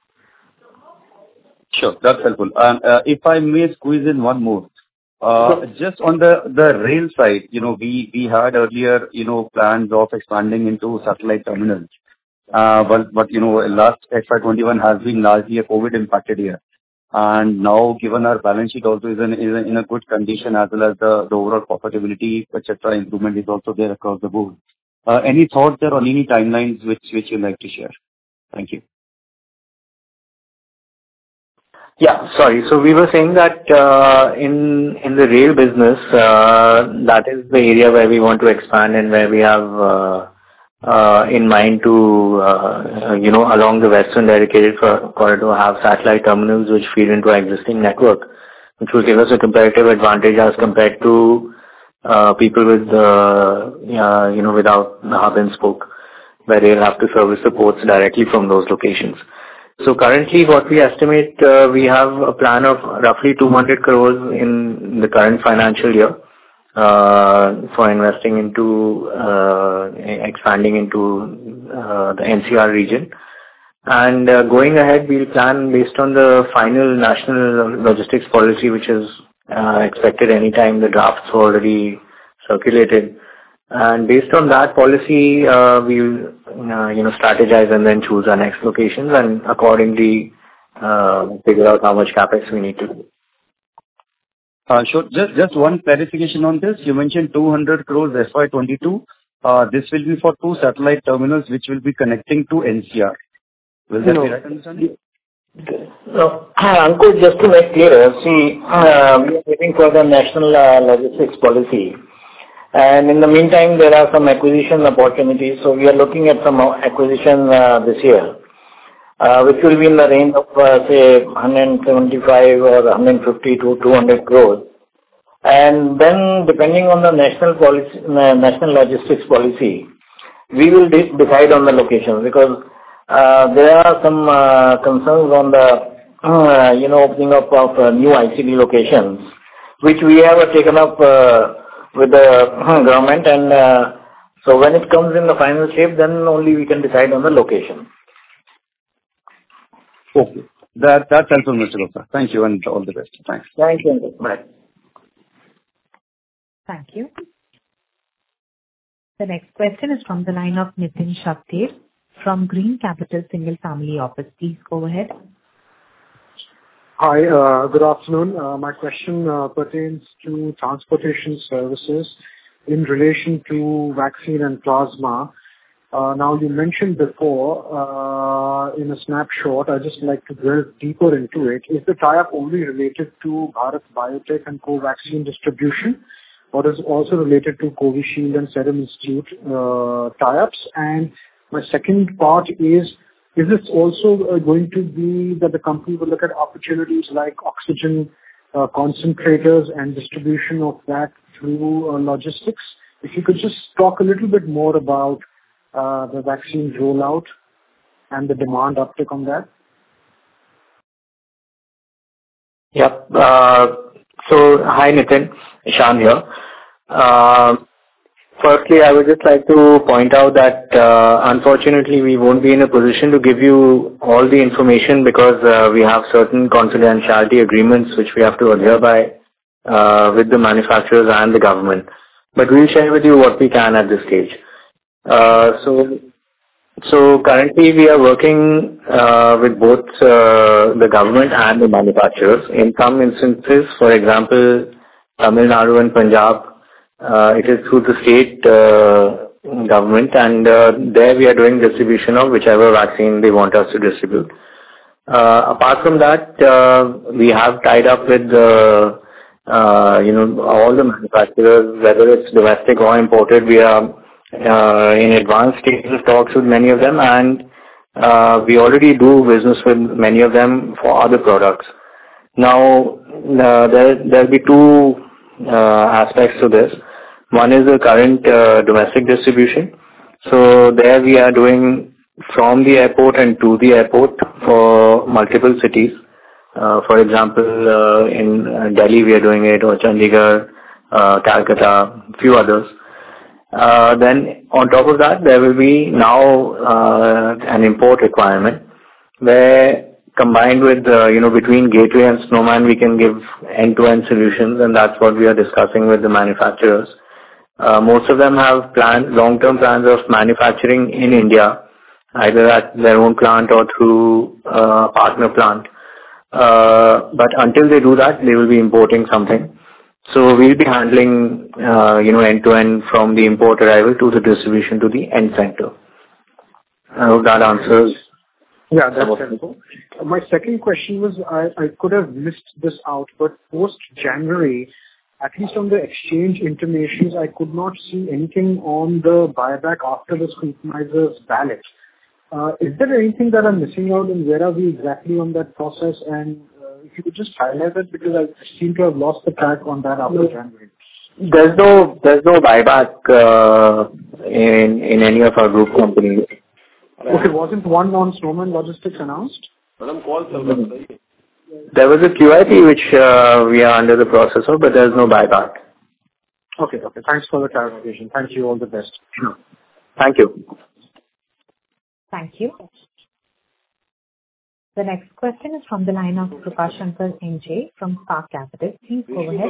[SPEAKER 9] Sure, that's helpful. And uh, if I may squeeze in one more. Uh, just on the, the rail side, you know, we, we had earlier, you know, plans of expanding into satellite terminals. Uh, but, but, you know, last F Y twenty-one has been largely a COVID impacted year. And now, given our balance sheet also is in, is in a good condition, as well as the, the overall profitability, et cetera, improvement is also there across the board. Uh, any thoughts there on any timelines which, which you'd like to share? Thank you.
[SPEAKER 10] Yeah, sorry. So we were saying that uh, in in the rail business, uh, that is the area where we want to expand and where we have uh, uh, in mind to, uh, you know, along the western dedicated corridor, have satellite terminals which feed into our existing network, which will give us a comparative advantage as compared to uh, people with, uh, uh, you know, without the hub and spoke, where they'll have to service the ports directly from those locations. So currently what we estimate, uh, we have a plan of roughly two hundred crores in the current financial year uh, for investing into, uh, expanding into uh, the N C R region. And uh, going ahead, we'll plan based on the final national logistics policy, which is uh, expected anytime. The drafts are already circulated. And based on that policy, uh, we'll, uh, you know, strategize and then choose our next locations and accordingly uh, figure out how much capex we need to do.
[SPEAKER 9] Uh, sure. Just, just one clarification on this. You mentioned two hundred crores F Y twenty-two. Uh, this will be for two satellite terminals which will be connecting to N C R. Will that
[SPEAKER 10] no.
[SPEAKER 9] be right understanding?
[SPEAKER 10] No, Ankur, just to make clear, see, uh, we are waiting for the national uh, logistics policy. And in the meantime, there are some acquisition opportunities. So we are looking at some acquisition uh, this year, uh, which will be in the range of, uh, say, one seventy-five or one fifty to two hundred crores. And then, depending on the national policy, uh, national logistics policy, we will de- decide on the location, because uh, there are some uh, concerns on the, uh, you know, opening up of uh, new I C D locations, which we have uh, taken up uh, with the government, and uh, so when it comes in the final shape, then only we can decide on the location.
[SPEAKER 9] Okay. That, that's helpful, Mister Gupta. Thank you and all the best. Thanks.
[SPEAKER 10] Thank you. Bye.
[SPEAKER 1] Thank you. The next question is from the line of Nitin Shakdher from Green Capital Single Family Office. Please go ahead.
[SPEAKER 11] Hi, uh, good afternoon. Uh, my question uh, pertains to transportation services in relation to vaccine and plasma. Uh, now, you mentioned before uh, in a snapshot, I'd just like to delve deeper into it. Is the tie-up only related to Bharat Biotech and Covaxin distribution, or is it also related to Covishield and Serum Institute uh, tie-ups? And my second part is, is this also uh, going to be that the company will look at opportunities like oxygen uh, concentrators and distribution of that through uh, logistics? If you could just talk a little bit more about uh, the vaccine rollout and the demand uptick on that.
[SPEAKER 10] Yep. Uh, so, hi Nitin, Ishan here. Uh, Firstly, I would just like to point out that uh, unfortunately we won't be in a position to give you all the information because uh, we have certain confidentiality agreements which we have to adhere by uh, with the manufacturers and the government. But we'll share with you what we can at this stage. Uh, so, so currently we are working uh, with both uh, the government and the manufacturers. In some instances, for example, Tamil Nadu and Punjab, Uh, it is through the state uh, government, and uh, there we are doing distribution of whichever vaccine they want us to distribute. Uh, apart from that, uh, we have tied up with uh, uh, you know all the manufacturers, whether it's domestic or imported. We are uh, in advanced stages of talks with many of them, and uh, we already do business with many of them for other products. Now, uh, there there'll be two Uh, aspects to this. One is the current uh, domestic distribution. So there we are doing from the airport and to the airport for multiple cities. Uh, for example, uh, in Delhi we are doing it, or Chandigarh, uh, Calcutta, few others. Uh, then on top of that, there will be now uh, an import requirement where combined with, uh, you know, between Gateway and Snowman, we can give end-to-end solutions, and that's what we are discussing with the manufacturers. Uh, most of them have plans, long-term plans of manufacturing in India, either at their own plant or through a uh, partner plant. Uh, but until they do that, they will be importing something. So we'll be handling, uh, you know, end-to-end from the import arrival to the distribution to the end center. I hope that answers.
[SPEAKER 11] Yeah, that's helpful. My second question was, I, I could have missed this out, but post-January, at least on the exchange intimations, I could not see anything on the buyback after the scrutinizer's ballot. Uh, is there anything that I'm missing out, and where are we exactly on that process? And uh, if you could just highlight it, because I seem to have lost the track on that after no. January.
[SPEAKER 10] There's no, there's no buyback uh, in, in any of our group companies.
[SPEAKER 11] Okay, wasn't one on Snowman Logistics announced?
[SPEAKER 10] There was a Q I P which uh, we are under the process of, but there is no buyback.
[SPEAKER 11] Okay, okay. Thanks for the clarification. Thank you. All the best.
[SPEAKER 10] Sure. Thank you.
[SPEAKER 1] Thank you. The next question is from the line of Krupashankar N J from Spark Capital. Please go ahead.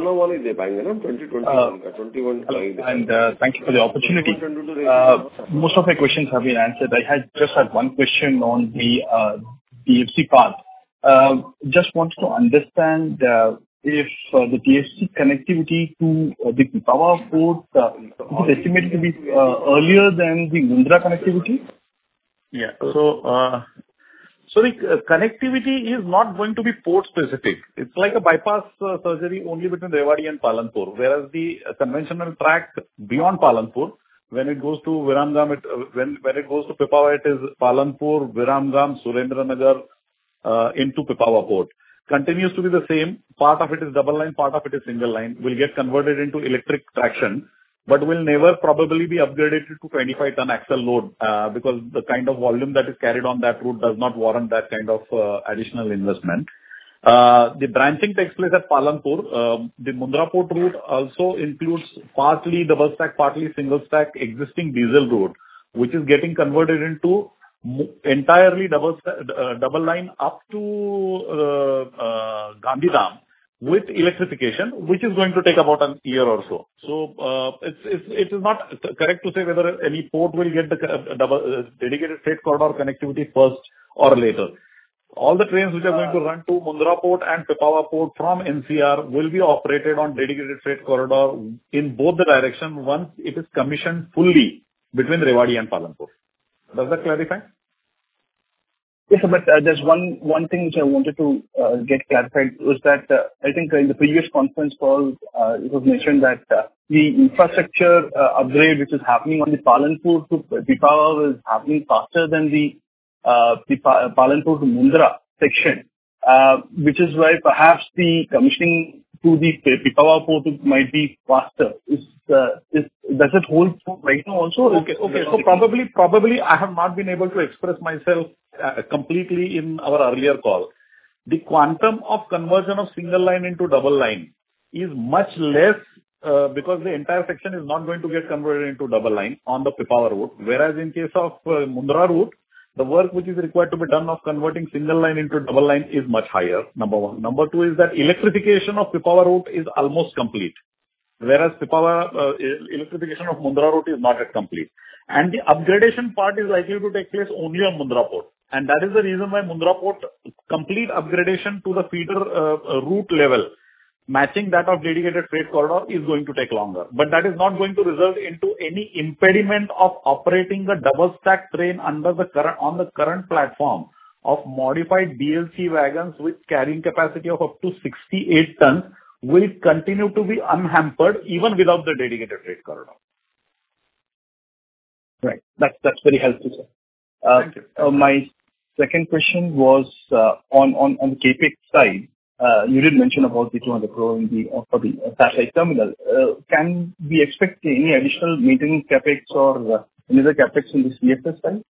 [SPEAKER 12] Uh, and uh, thank you for the opportunity. Uh, most of my questions have been answered. I had just had one question on the uh, D F C part. Uh, just wanted to understand uh, if uh, the D F C connectivity to uh, the Pipavav port uh, is estimated to be uh, earlier than the Mundra connectivity?
[SPEAKER 4] Yeah. So, uh, So the uh, connectivity is not going to be port specific. It's like a bypass uh, surgery only between Rewari and Palanpur, whereas the uh, conventional track beyond Palanpur, when it goes to Viramgam, it, uh, when when it goes to Pipavav, it is Palanpur, Viramgam, Surendranagar uh, into Pipavav port. Continues to be the same. Part of it is double line, part of it is single line. Will get converted into electric traction, but will never probably be upgraded to twenty-five ton axle load uh, because the kind of volume that is carried on that route does not warrant that kind of uh, additional investment. Uh, the branching takes place at Palanpur. Uh, the Mundra Port route also includes partly double stack, partly single stack existing diesel route, which is getting converted into entirely double uh, double line up to uh, uh, Gandhidham, with electrification, which is going to take about a year or so. So, uh, it's, it's, it is not correct to say whether any port will get the uh, double, uh, dedicated freight corridor connectivity first or later. All the trains which are going to run to Mundra Port and Pipavav Port from N C R will be operated on dedicated freight corridor in both the directions once it is commissioned fully between Rewari and Palanpur. Does that clarify?
[SPEAKER 12] Yes, sir, but uh, there's one one thing which I wanted to uh, get clarified was that uh, I think in the previous conference call uh, it was mentioned that uh, the infrastructure uh, upgrade which is happening on the Palanpur to Pipavav is happening faster than the uh, the pa- Palanpur to Mundra section, uh, which is why perhaps the commissioning to the Pipavav port might be faster. Is, uh, is does it hold true right now also?
[SPEAKER 4] Okay, okay. So probably probably I have not been able to express myself Uh, completely in our earlier call. The quantum of conversion of single line into double line is much less uh, because the entire section is not going to get converted into double line on the Pipavav route. Whereas in case of uh, Mundra route, the work which is required to be done of converting single line into double line is much higher. Number one. Number two is that electrification of Pipavav route is almost complete. Whereas Pipavav uh, electrification of Mundra route is not yet complete. And the upgradation part is likely to take place only on Mundra Port. And that is the reason why Mundra Port complete upgradation to the feeder uh, route level, matching that of dedicated freight corridor, is going to take longer. But that is not going to result into any impediment of operating the double stack train under the current on the current platform of modified B L C wagons with carrying capacity of up to sixty-eight tons will continue to be unhampered even without the dedicated freight corridor.
[SPEAKER 12] Right. That's that's very helpful, sir. Uh,
[SPEAKER 4] Thank you.
[SPEAKER 12] Uh, my second question was uh, on on on the CapEx side. Uh, you did mention about the two hundred crore in the uh, for the uh, satellite terminal. Uh, can we expect any additional maintenance CapEx or uh, any other CapEx in the C F S side?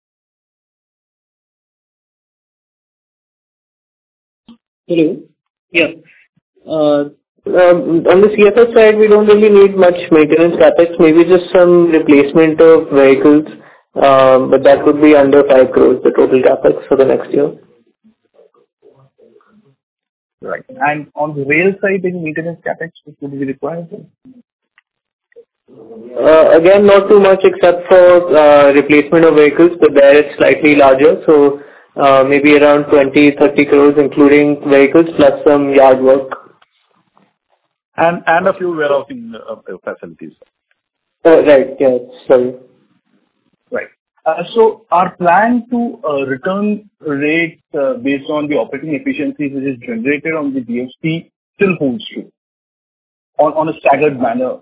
[SPEAKER 10] Hello. Yeah. Uh, um, on the C F S side, we don't really need much maintenance CapEx. Maybe just some replacement of vehicles. Um, but that would be under five crores, the total CapEx for the next year.
[SPEAKER 12] Right. And on the rail side, any maintenance CapEx which would be required?
[SPEAKER 10] Uh, again, not too much except for uh, replacement of vehicles, but there it's slightly larger. So uh, maybe around twenty, thirty crores, including vehicles plus some yard work.
[SPEAKER 4] And and a few warehousing uh, facilities.
[SPEAKER 10] Uh, right. Yeah. Sorry.
[SPEAKER 12] Right. Uh, So our plan to uh, return rate uh, based on the operating efficiencies which is generated on the D F C still holds true on on a staggered manner.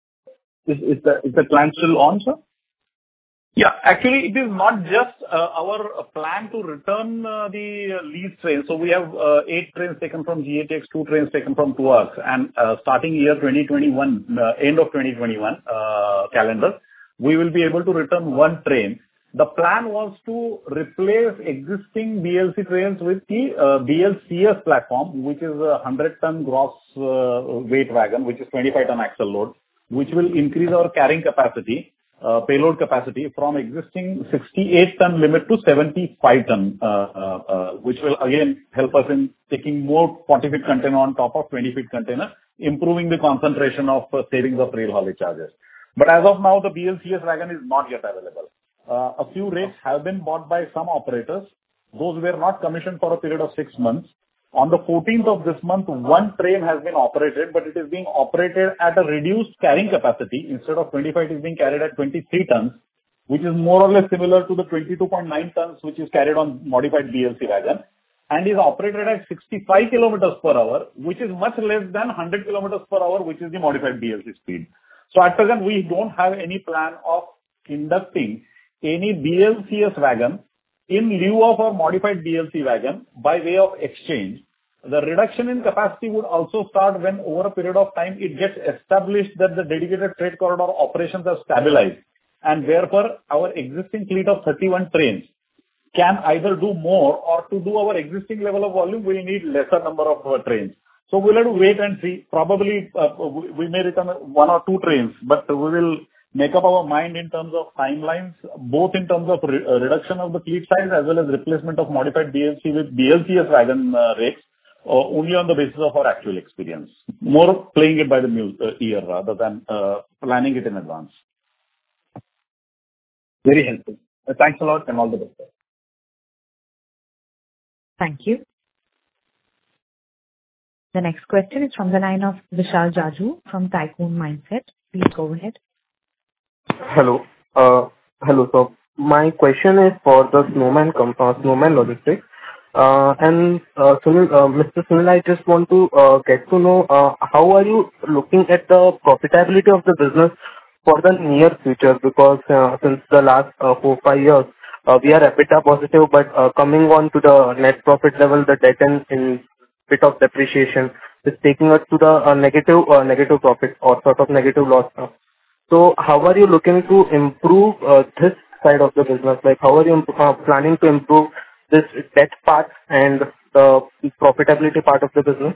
[SPEAKER 12] Is is the is the plan still on, sir?
[SPEAKER 4] Yeah. Actually, it is not just uh, our uh, plan to return uh, the uh, lease trains. So we have uh, eight trains taken from G A T X, two trains taken from Tuarx, and uh, starting year twenty twenty-one, uh, end of twenty twenty-one uh, calendar, we will be able to return one train. The plan was to replace existing B L C trains with the uh, B L C S platform, which is a one hundred ton gross uh, weight wagon, which is twenty-five ton axle load, which will increase our carrying capacity, uh, payload capacity from existing sixty-eight ton limit to seventy-five ton, uh, uh, uh, which will again help us in taking more forty feet container on top of twenty feet container, improving the concentration of uh, savings of rail haulage charges. But as of now, the B L C S wagon is not yet available. Uh, a few rakes have been bought by some operators. Those were not commissioned for a period of six months. On the fourteenth of this month, one train has been operated, but it is being operated at a reduced carrying capacity. Instead of twenty-five, it is being carried at twenty-three tons, which is more or less similar to the twenty-two point nine tons which is carried on modified B L C wagon, and is operated at sixty-five kilometers per hour, which is much less than one hundred kilometers per hour, which is the modified B L C speed. So at present, we don't have any plan of inducting any B L C S wagon in lieu of our modified B L C wagon by way of exchange. The reduction in capacity would also start when over a period of time it gets established that the dedicated freight corridor operations are stabilized, and therefore our existing fleet of thirty-one trains can either do more, or to do our existing level of volume, we need lesser number of uh, trains. So we'll have to wait and see. Probably uh, we, we may return one or two trains, but we will make up our mind in terms of timelines, both in terms of re- uh, reduction of the fleet size as well as replacement of modified B L C with B L C S wagon uh, rakes, only on the basis of our actual experience. More playing it by the ear rather than planning it in advance.
[SPEAKER 12] Very helpful. Thanks a lot and all the best.
[SPEAKER 1] Thank you. The next question is from the line of Vishal Jaju from Tycoon Mindset. Please go ahead.
[SPEAKER 13] Hello. Uh, hello, sir. My question is for the Snowman, uh, Snowman Logistics. Uh, and uh, Sunil, uh, Mister Sunil, I just want to uh, get to know uh, how are you looking at the profitability of the business for the near future? Because uh, since the last uh, four five years, uh, we are EBITDA positive, but uh, coming on to the net profit level, the debt and in bit of depreciation is taking us to the uh, negative uh, negative profit or sort of negative loss. Uh. So, how are you looking to improve uh, this side of the business? Like, how are you uh, planning to improve this debt part and the profitability part of the business?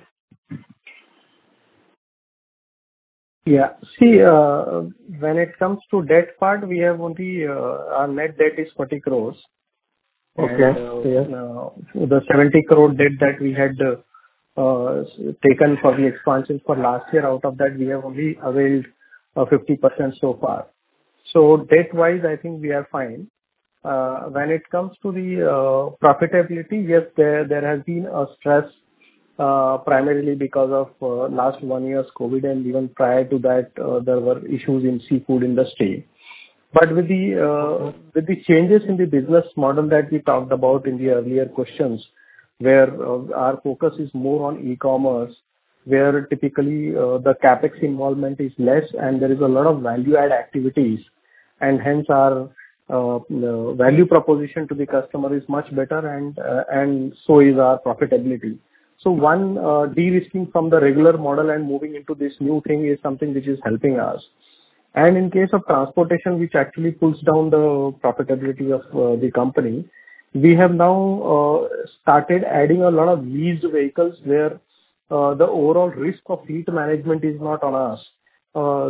[SPEAKER 5] Yeah. See, uh, when it comes to debt part, we have only, uh, our net debt is forty crores.
[SPEAKER 13] Okay.
[SPEAKER 5] And, uh,
[SPEAKER 13] yeah.
[SPEAKER 5] uh, the seventy crore debt that we had uh, uh, taken for the expansion for last year, out of that we have only availed uh, fifty percent so far. So debt-wise, I think we are fine. Uh, when it comes to the uh, profitability, yes, there there has been a stress uh, primarily because of uh, last one year's COVID, and even prior to that, uh, there were issues in seafood industry. But with the uh, with the changes in the business model that we talked about in the earlier questions, where uh, our focus is more on e-commerce, where typically uh, the capex involvement is less and there is a lot of value add activities, and hence our uh, value proposition to the customer is much better, and uh, and so is our profitability. So one, uh, de-risking from the regular model and moving into this new thing is something which is helping us. And in case of transportation, which actually pulls down the profitability of uh, the company, we have now uh, started adding a lot of leased vehicles where uh, the overall risk of fleet management is not on us. Uh,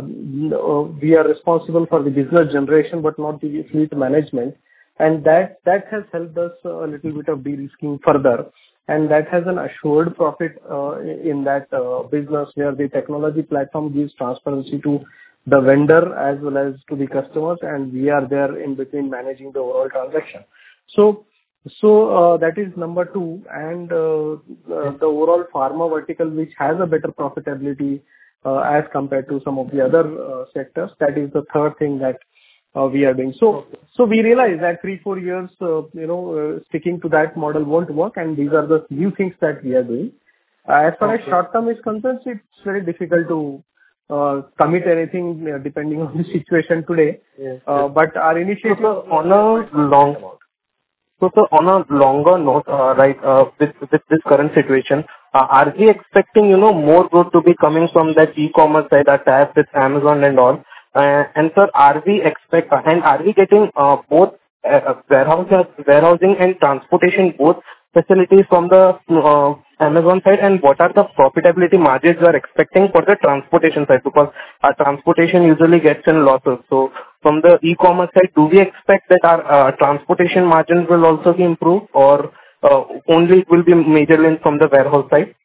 [SPEAKER 5] we are responsible for the business generation, but not the fleet management. And that, that has helped us a little bit of de-risking further. And that has an assured profit uh, in that uh, business, where the technology platform gives transparency to the vendor as well as to the customers, and we are there in between managing the overall transaction. So, so uh, that is number two. And uh, the, the overall pharma vertical, which has a better profitability uh, as compared to some of the other uh, sectors, that is the third thing that uh, we are doing. So, so we realize that three, four years, uh, you know, uh, sticking to that model won't work, and these are the new things that we are doing. Uh, as far okay. as short term is concerned, it's very difficult to Uh, commit anything uh, depending on the situation today.
[SPEAKER 13] Yes,
[SPEAKER 5] uh,
[SPEAKER 13] yes.
[SPEAKER 5] But our initiative
[SPEAKER 13] so, so on a long, so, so on a longer note, uh, right, uh, with, with this current situation, uh, are we expecting, you know, more growth to be coming from that e-commerce side, that tab with Amazon and all? Uh, and sir, are we expect, uh, and are we getting uh, both uh, warehouse, warehousing and transportation, both facilities from the uh, Amazon side, and what are the profitability margins you are expecting for the transportation side? Because our transportation usually gets in losses. So from the e-commerce side, do we expect that our uh, transportation margins will also be improved, or uh, only it will be majorly from the warehouse side?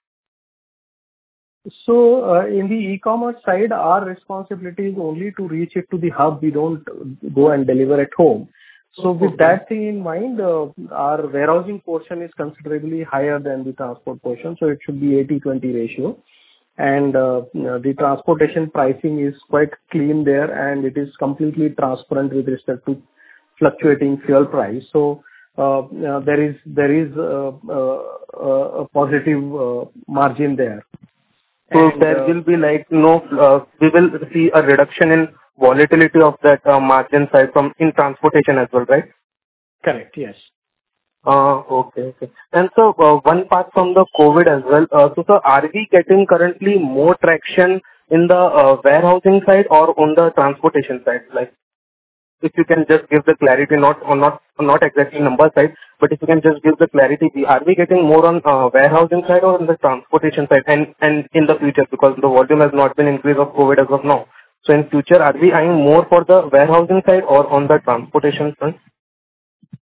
[SPEAKER 5] So uh, in the e-commerce side, our responsibility is only to reach it to the hub. We don't go and deliver at home. So with that thing in mind, uh, our warehousing portion is considerably higher than the transport portion. So it should be eighty twenty ratio. And uh, the transportation pricing is quite clean there, and it is completely transparent with respect to fluctuating fuel price. So uh, uh, there is there is uh, uh, a positive uh, margin there.
[SPEAKER 13] So
[SPEAKER 5] and,
[SPEAKER 13] there
[SPEAKER 5] uh,
[SPEAKER 13] will be like no, uh, we will see a reduction in volatility of that uh, margin side from in transportation as well, right?
[SPEAKER 5] Correct. Yes.
[SPEAKER 13] Uh, okay, okay. And so uh, one part from the COVID as well. Uh, so, sir, are we getting currently more traction in the uh, warehousing side or on the transportation side? Like, if you can just give the clarity, not on not not exactly number side, but if you can just give the clarity, are we getting more on uh, warehousing side or on the transportation side, and and in the future, because the volume has not been increased of COVID as of now. So in future, are we eyeing more for the warehousing side or on the transportation front?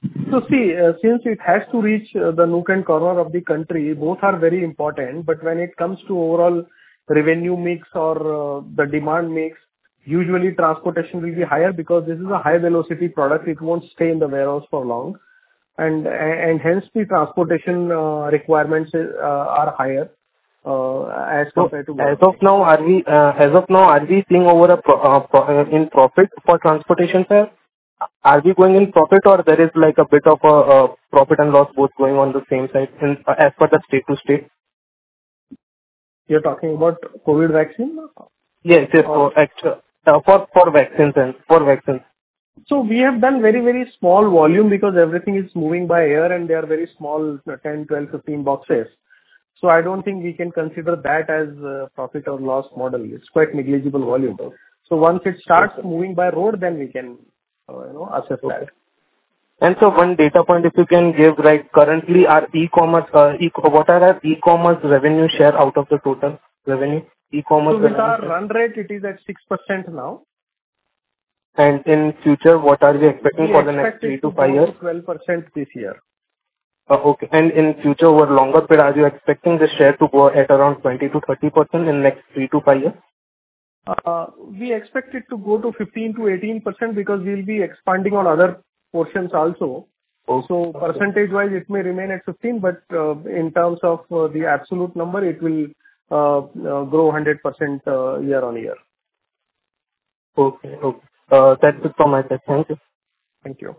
[SPEAKER 5] So see, uh, since it has to reach uh, the nook and corner of the country, both are very important. But when it comes to overall revenue mix or uh, the demand mix, usually transportation will be higher because this is a high velocity product. It won't stay in the warehouse for long, and and hence the transportation uh, requirements uh, are higher uh, as compared to.
[SPEAKER 13] So as of now, are we uh, as of now are we seeing over a pro, uh, pro, uh, in profit for transportation, sir? Are we going in profit, or there is like a bit of a, a profit and loss both going on the same side in, uh, as per the state to state?
[SPEAKER 5] You're talking about COVID vaccine?
[SPEAKER 13] Yes, yes, for extra, uh, for for vaccines and for vaccines.
[SPEAKER 5] So we have done very, very small volume because everything is moving by air and they are very small, ten, twelve, fifteen boxes. So I don't think we can consider that as a profit or loss model. It's quite negligible volume. So once it starts moving by road, then we can uh, you know, assess that.
[SPEAKER 13] And so one data point, if you can give, like currently our e-commerce, uh, e- what are our e-commerce revenue share out of the total revenue? E-commerce.
[SPEAKER 5] So with our run rate, it is at six percent now.
[SPEAKER 13] And in future, what are we expecting
[SPEAKER 5] we
[SPEAKER 13] for the next three to five years?
[SPEAKER 5] twelve percent this year.
[SPEAKER 13] Uh, okay. And in future, over longer period, are you expecting the share to go at around twenty to thirty percent in next three to five years?
[SPEAKER 5] Uh, we expect it to go to fifteen to eighteen percent because we'll be expanding on other portions also.
[SPEAKER 13] Okay.
[SPEAKER 5] So percentage wise, it may remain at fifteen, but uh, in terms of uh, the absolute number, it will uh, uh, grow one hundred percent uh, year on year.
[SPEAKER 13] Okay. Okay. Uh, that's it from my side. Thank you.
[SPEAKER 5] Thank you.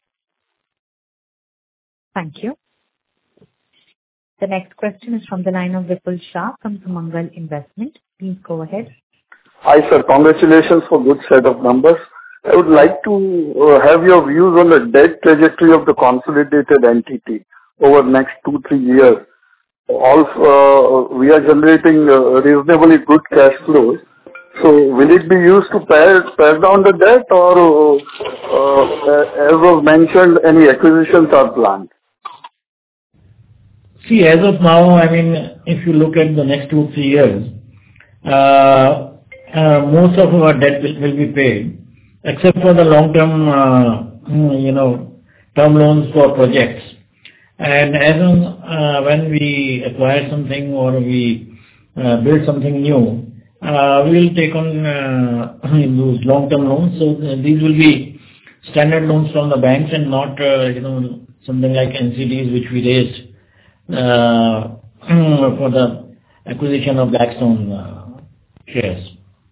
[SPEAKER 1] Thank you. The next question is from the line of Vipul Shah from Sumangal Investment. Please go ahead.
[SPEAKER 14] Hi, sir. Congratulations for good set of numbers. I would like to uh, have your views on the debt trajectory of the consolidated entity over next two, three years. Also, uh, we are generating uh, reasonably good cash flows. So will it be used to pay, pay down the debt, or uh, as was mentioned, any acquisitions are planned?
[SPEAKER 2] See, as of now, I mean, if you look at the next two, three years, uh, uh, most of our debt will, will be paid, except for the long-term, uh, you know, term loans for projects. And as on, uh, when we acquire something or we uh, build something new, uh, we will take on uh, those long-term loans. So th- these will be standard loans from the banks and not, uh, you know, something like N C Ds which we raised uh, for the acquisition of Blackstone uh, shares.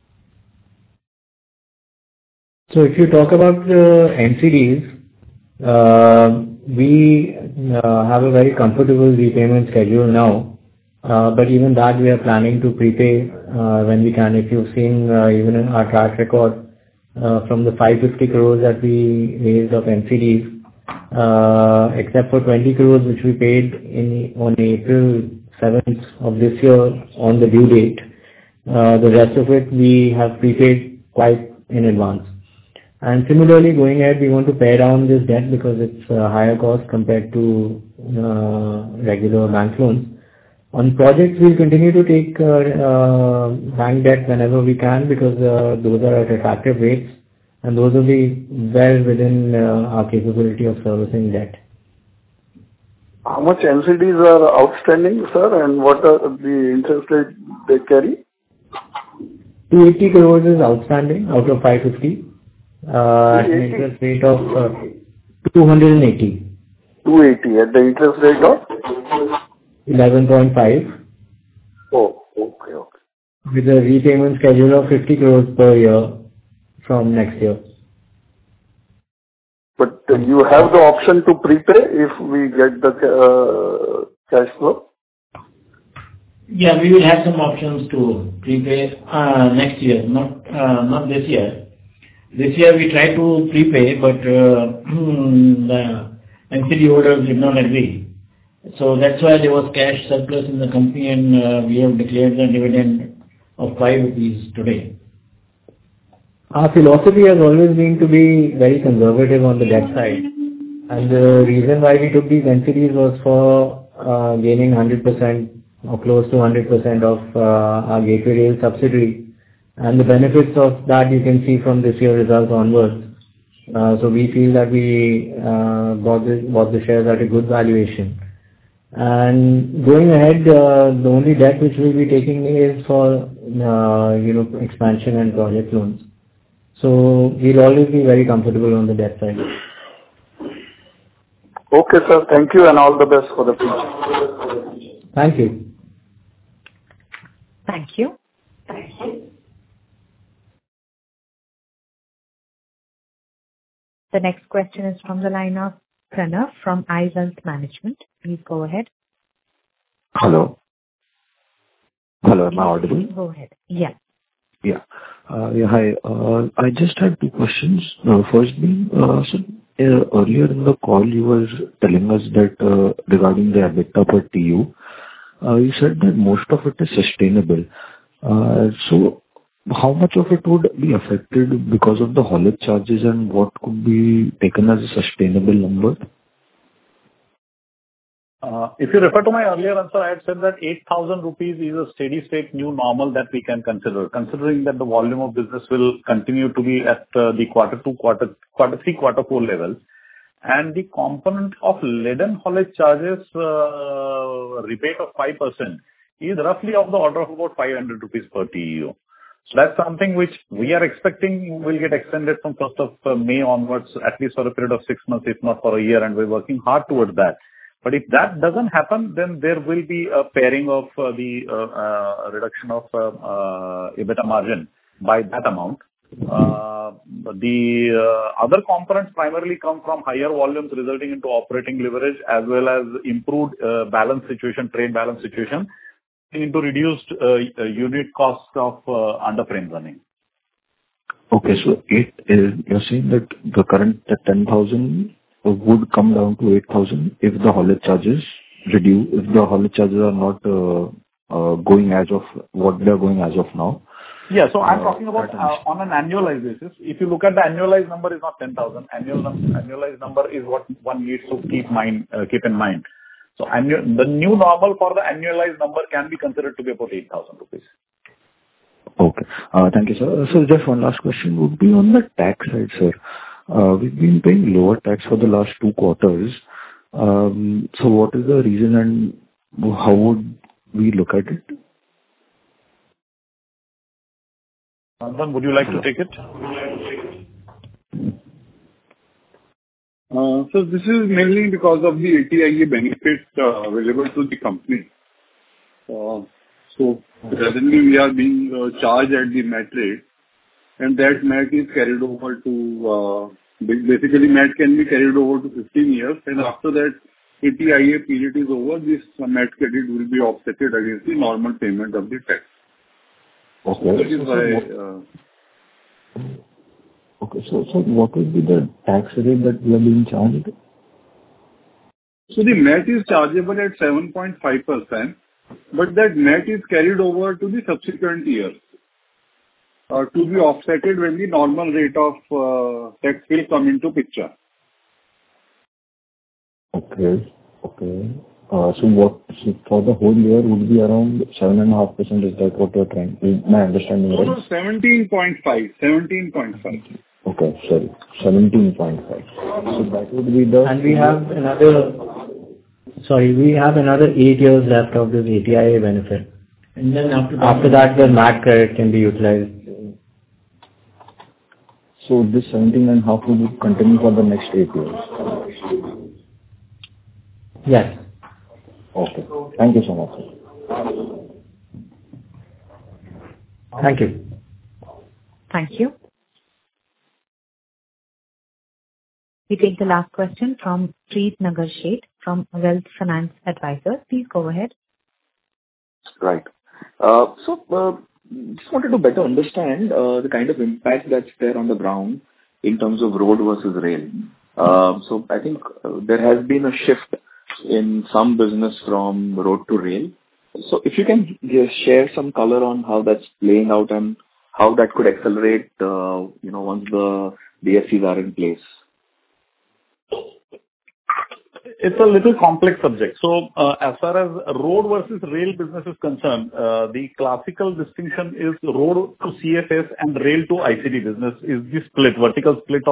[SPEAKER 6] So if you talk about the N C Ds, uh, we uh, have a very comfortable repayment schedule now. Uh, but even that we are planning to prepay uh, when we can. If you've seen uh, even in our track record uh, from the five hundred fifty crores that we raised of N C Ds, uh, except for twenty crores which we paid in on April seventh of this year on the due date, uh, the rest of it we have prepaid quite in advance. And similarly, going ahead, we want to pay down this debt because it's a higher cost compared to uh, regular bank loans. On projects, we'll continue to take uh, uh, bank debt whenever we can because uh, those are at attractive rates and those will be well within uh, our capability of servicing debt.
[SPEAKER 14] How much N C Ds are outstanding, sir, and what are the interest rate they carry?
[SPEAKER 6] two hundred eighty crores is outstanding out of five hundred fifty. Uh, at an interest rate of uh, two hundred eighty.
[SPEAKER 14] two hundred eighty at the interest rate of?
[SPEAKER 6] eleven point five.
[SPEAKER 14] Oh, okay, okay.
[SPEAKER 6] With a repayment schedule of fifty crores per year from next year.
[SPEAKER 14] But uh, you have the option to prepay if we get the uh, cash flow?
[SPEAKER 2] Yeah, we will have some options to prepay uh, next year, not uh, not this year. This year we tried to prepay, but uh, the N C D holders did not agree. So that's why there was cash surplus in the company, and uh, we have declared the dividend of five rupees today.
[SPEAKER 6] Our philosophy has always been to be very conservative on the debt side. And the reason why we took these N C Ds was for uh, gaining one hundred percent or close to one hundred percent of uh, our Gateway Rail subsidiary. And the benefits of that you can see from this year results onwards. Uh, so we feel that we uh, bought the bought the shares at a good valuation. And going ahead, uh, the only debt which we'll be taking is for uh, you know expansion and project loans. So we'll always be very comfortable on the debt side.
[SPEAKER 14] Okay, sir. Thank you, and all the best for the future.
[SPEAKER 6] Thank you.
[SPEAKER 1] Thank you. Thank you. The next question is from the line of Pranav from iWealth Management. Please go ahead.
[SPEAKER 15] Hello. Hello, am I audible?
[SPEAKER 1] Go ahead. Yeah.
[SPEAKER 15] Yeah. Uh, yeah, hi. Uh, I just had two questions. Uh, first being, uh, so, uh, earlier in the call you were telling us that uh, regarding the EBITDA per T U, uh, you said that most of it is sustainable. Uh, so how much of it would be affected because of the haulage charges, and what could be taken as a sustainable number?
[SPEAKER 4] Uh, If you refer to my earlier answer, I had said that eight thousand rupees is a steady state new normal that we can consider, considering that the volume of business will continue to be at uh, the quarter two, quarter quarter three, quarter four levels. And the component of leaden haulage charges uh, rebate of five percent is roughly of the order of about five hundred rupees per T U. So that's something which we are expecting will get extended from first of May onwards, at least for a period of six months, if not for a year, and we're working hard towards that. But if that doesn't happen, then there will be a pairing of uh, the uh, uh, reduction of uh, uh, EBITDA margin by that amount. Uh, the uh, other components primarily come from higher volumes resulting into operating leverage as well as improved uh, balance situation, trade balance situation, into reduced uh, unit cost of uh, underframe running.
[SPEAKER 15] Okay, so eight is, you're saying that the current ten thousand would come down to eight thousand if the haulage charges reduce, if the haulage charges are not uh, uh, going as of what they are going as of now.
[SPEAKER 4] Yeah, so I'm
[SPEAKER 15] Uh,
[SPEAKER 4] talking about
[SPEAKER 15] that
[SPEAKER 4] uh, on an annualized basis. If you look at the annualized number, is not ten thousand. Annual num- annualized number is what one needs to keep mind uh, keep in mind. So annual, the new normal for the annualized number can be considered to be about eight thousand rupees.
[SPEAKER 15] Okay. Uh, Thank you, sir. So just one last question would be on the tax side, sir. Uh, We've been paying lower tax for the last two quarters. Um, So what is the reason, and how would we look at it?
[SPEAKER 4] Nandan, would you like to take it?
[SPEAKER 8] Uh, So this is mainly because of the A T I A benefit uh, available to the company. Uh, So presently we are being uh, charged at the M A T rate, and that M A T is carried over to, uh, ba- basically M A T can be carried over to fifteen years, and after that A T I A period is over, this M A T credit will be offset against the normal payment of the tax.
[SPEAKER 15] Okay.
[SPEAKER 8] That is
[SPEAKER 15] So
[SPEAKER 8] why,
[SPEAKER 15] what-
[SPEAKER 8] uh,
[SPEAKER 15] Okay, so so what would be the tax rate that we are being charged?
[SPEAKER 8] so the M A T is chargeable at seven point five percent, but that M A T is carried over to the subsequent years, uh, to be offsetted when the normal rate of uh, tax will come into picture.
[SPEAKER 15] Okay. Okay. Uh, So what, so for the whole year would be around seven point five percent, is that what you're trying, is my understanding
[SPEAKER 8] No, no,
[SPEAKER 15] right?
[SPEAKER 8] seventeen point five. seventeen point five.
[SPEAKER 15] Okay, sorry, seventeen point five. So that would be the...
[SPEAKER 6] And we have another, sorry, we have another eight years left of this A T I A benefit.
[SPEAKER 2] And then after that,
[SPEAKER 6] After that, the M A T credit can be utilized.
[SPEAKER 15] So this seventeen and a half will continue for the next eight years?
[SPEAKER 6] Yes.
[SPEAKER 15] Okay. Thank you so much, sir.
[SPEAKER 6] Thank you.
[SPEAKER 1] Thank you. We take the last question from Preet Nagar Sheth from Wealth Finance Advisors. Please go ahead.
[SPEAKER 16] Right. Uh, So, uh, just wanted to better understand uh, the kind of impact that's there on the ground in terms of road versus rail. Uh, So I think uh, there has been a shift in some business from road to rail. So if you can just share some color on how that's playing out and how that could accelerate, uh, you know, once the D F Cs are in place.
[SPEAKER 4] It's a little complex subject. So, uh, as far as road versus rail business is concerned, uh, the classical distinction is road to C F S and rail to I C D business is the split, vertical split of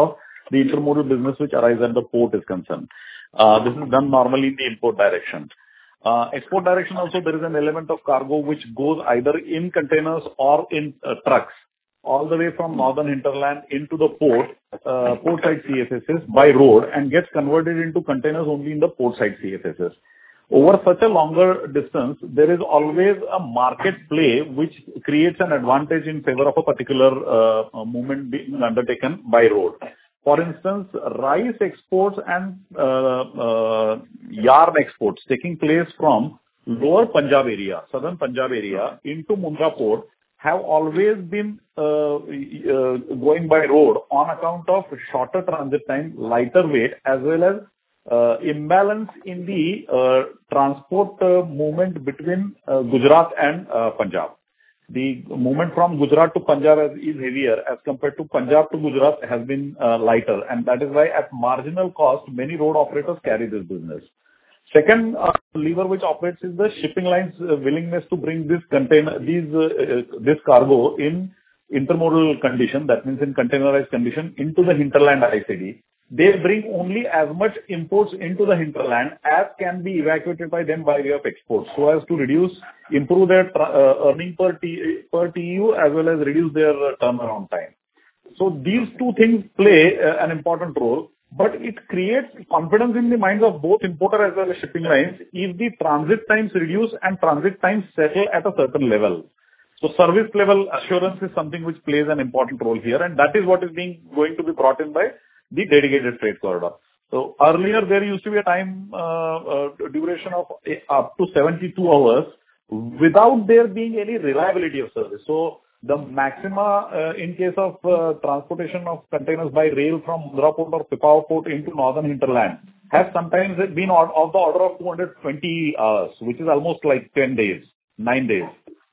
[SPEAKER 4] the intermodal business which arises at the port is concerned. Uh, this is done normally in the import direction. Uh, export direction also, there is an element of cargo which goes either in containers or in uh, trucks, all the way from northern hinterland into the port, uh, port side C F S S by road, and gets converted into containers only in the port side C F S S. Over such a longer distance, there is always a market play which creates an advantage in favor of a particular uh, movement being undertaken by road. For instance, rice exports and uh, uh, yarn exports taking place from lower Punjab area, southern Punjab area into Mundra port have always been uh, uh, going by road on account of shorter transit time, lighter weight, as well as uh, imbalance in the uh, transport uh, movement between uh, Gujarat and uh, Punjab. The movement from Gujarat to Punjab is heavier as compared to Punjab to Gujarat has been uh, lighter, and that is why at marginal cost, many road operators carry this business. Second uh, lever which operates is the shipping lines' uh, willingness to bring this container, these uh, uh, this cargo in intermodal condition, that means in containerized condition, into the hinterland I C D. They bring only as much imports into the hinterland as can be evacuated by them by way of exports, so as to reduce, improve their uh, earning per, T, per T U as well as reduce their uh, turnaround time. So these two things play uh, an important role, but it creates confidence in the minds of both importer as well as shipping lines if the transit times reduce and transit times settle at a certain level. So service level assurance is something which plays an important role here, and that is what is being going to be brought in by the dedicated freight corridor. So earlier there used to be a time uh, uh, duration of up to seventy-two hours without there being any reliability of service. So the maxima uh, in case of uh, transportation of containers by rail from Mundra port or Pipavav port into northern hinterland has sometimes been of the order of two hundred twenty hours, which is almost like ten days, nine days.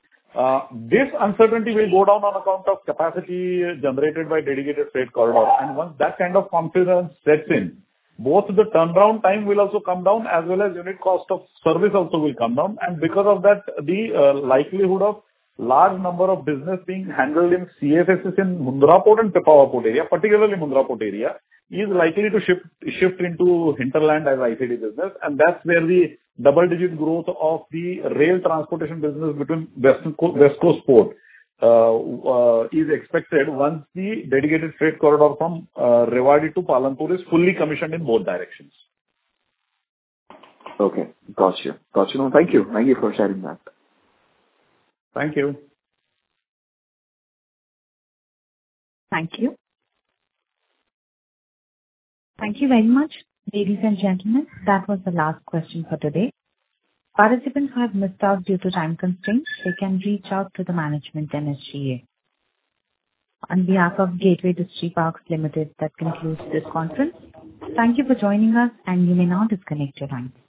[SPEAKER 4] Uh, this uncertainty will go down on account of capacity generated by dedicated freight corridor, and once that kind of confidence sets in, both the turnaround time will also come down as well as unit cost of service also will come down, and because of that, the uh, likelihood of large number of business being handled in C F S S in Mundra port and Pipavav port area, particularly Mundra port area, is likely to shift shift into hinterland as I C D business, and that's where the double-digit growth of the rail transportation business between Western Co- West Coast port uh, uh, is expected once the dedicated freight corridor from uh, Rewari to Palanpur is fully commissioned in both directions.
[SPEAKER 16] Okay, got you. Got you. No, thank you. Thank you for sharing that.
[SPEAKER 4] Thank you.
[SPEAKER 1] Thank you. Thank you very much. Ladies and gentlemen, that was the last question for today. Participants who have missed out due to time constraints, they can reach out to the management and S G A. On behalf of Gateway Distriparks Limited, that concludes this conference. Thank you for joining us, and you may now disconnect your lines.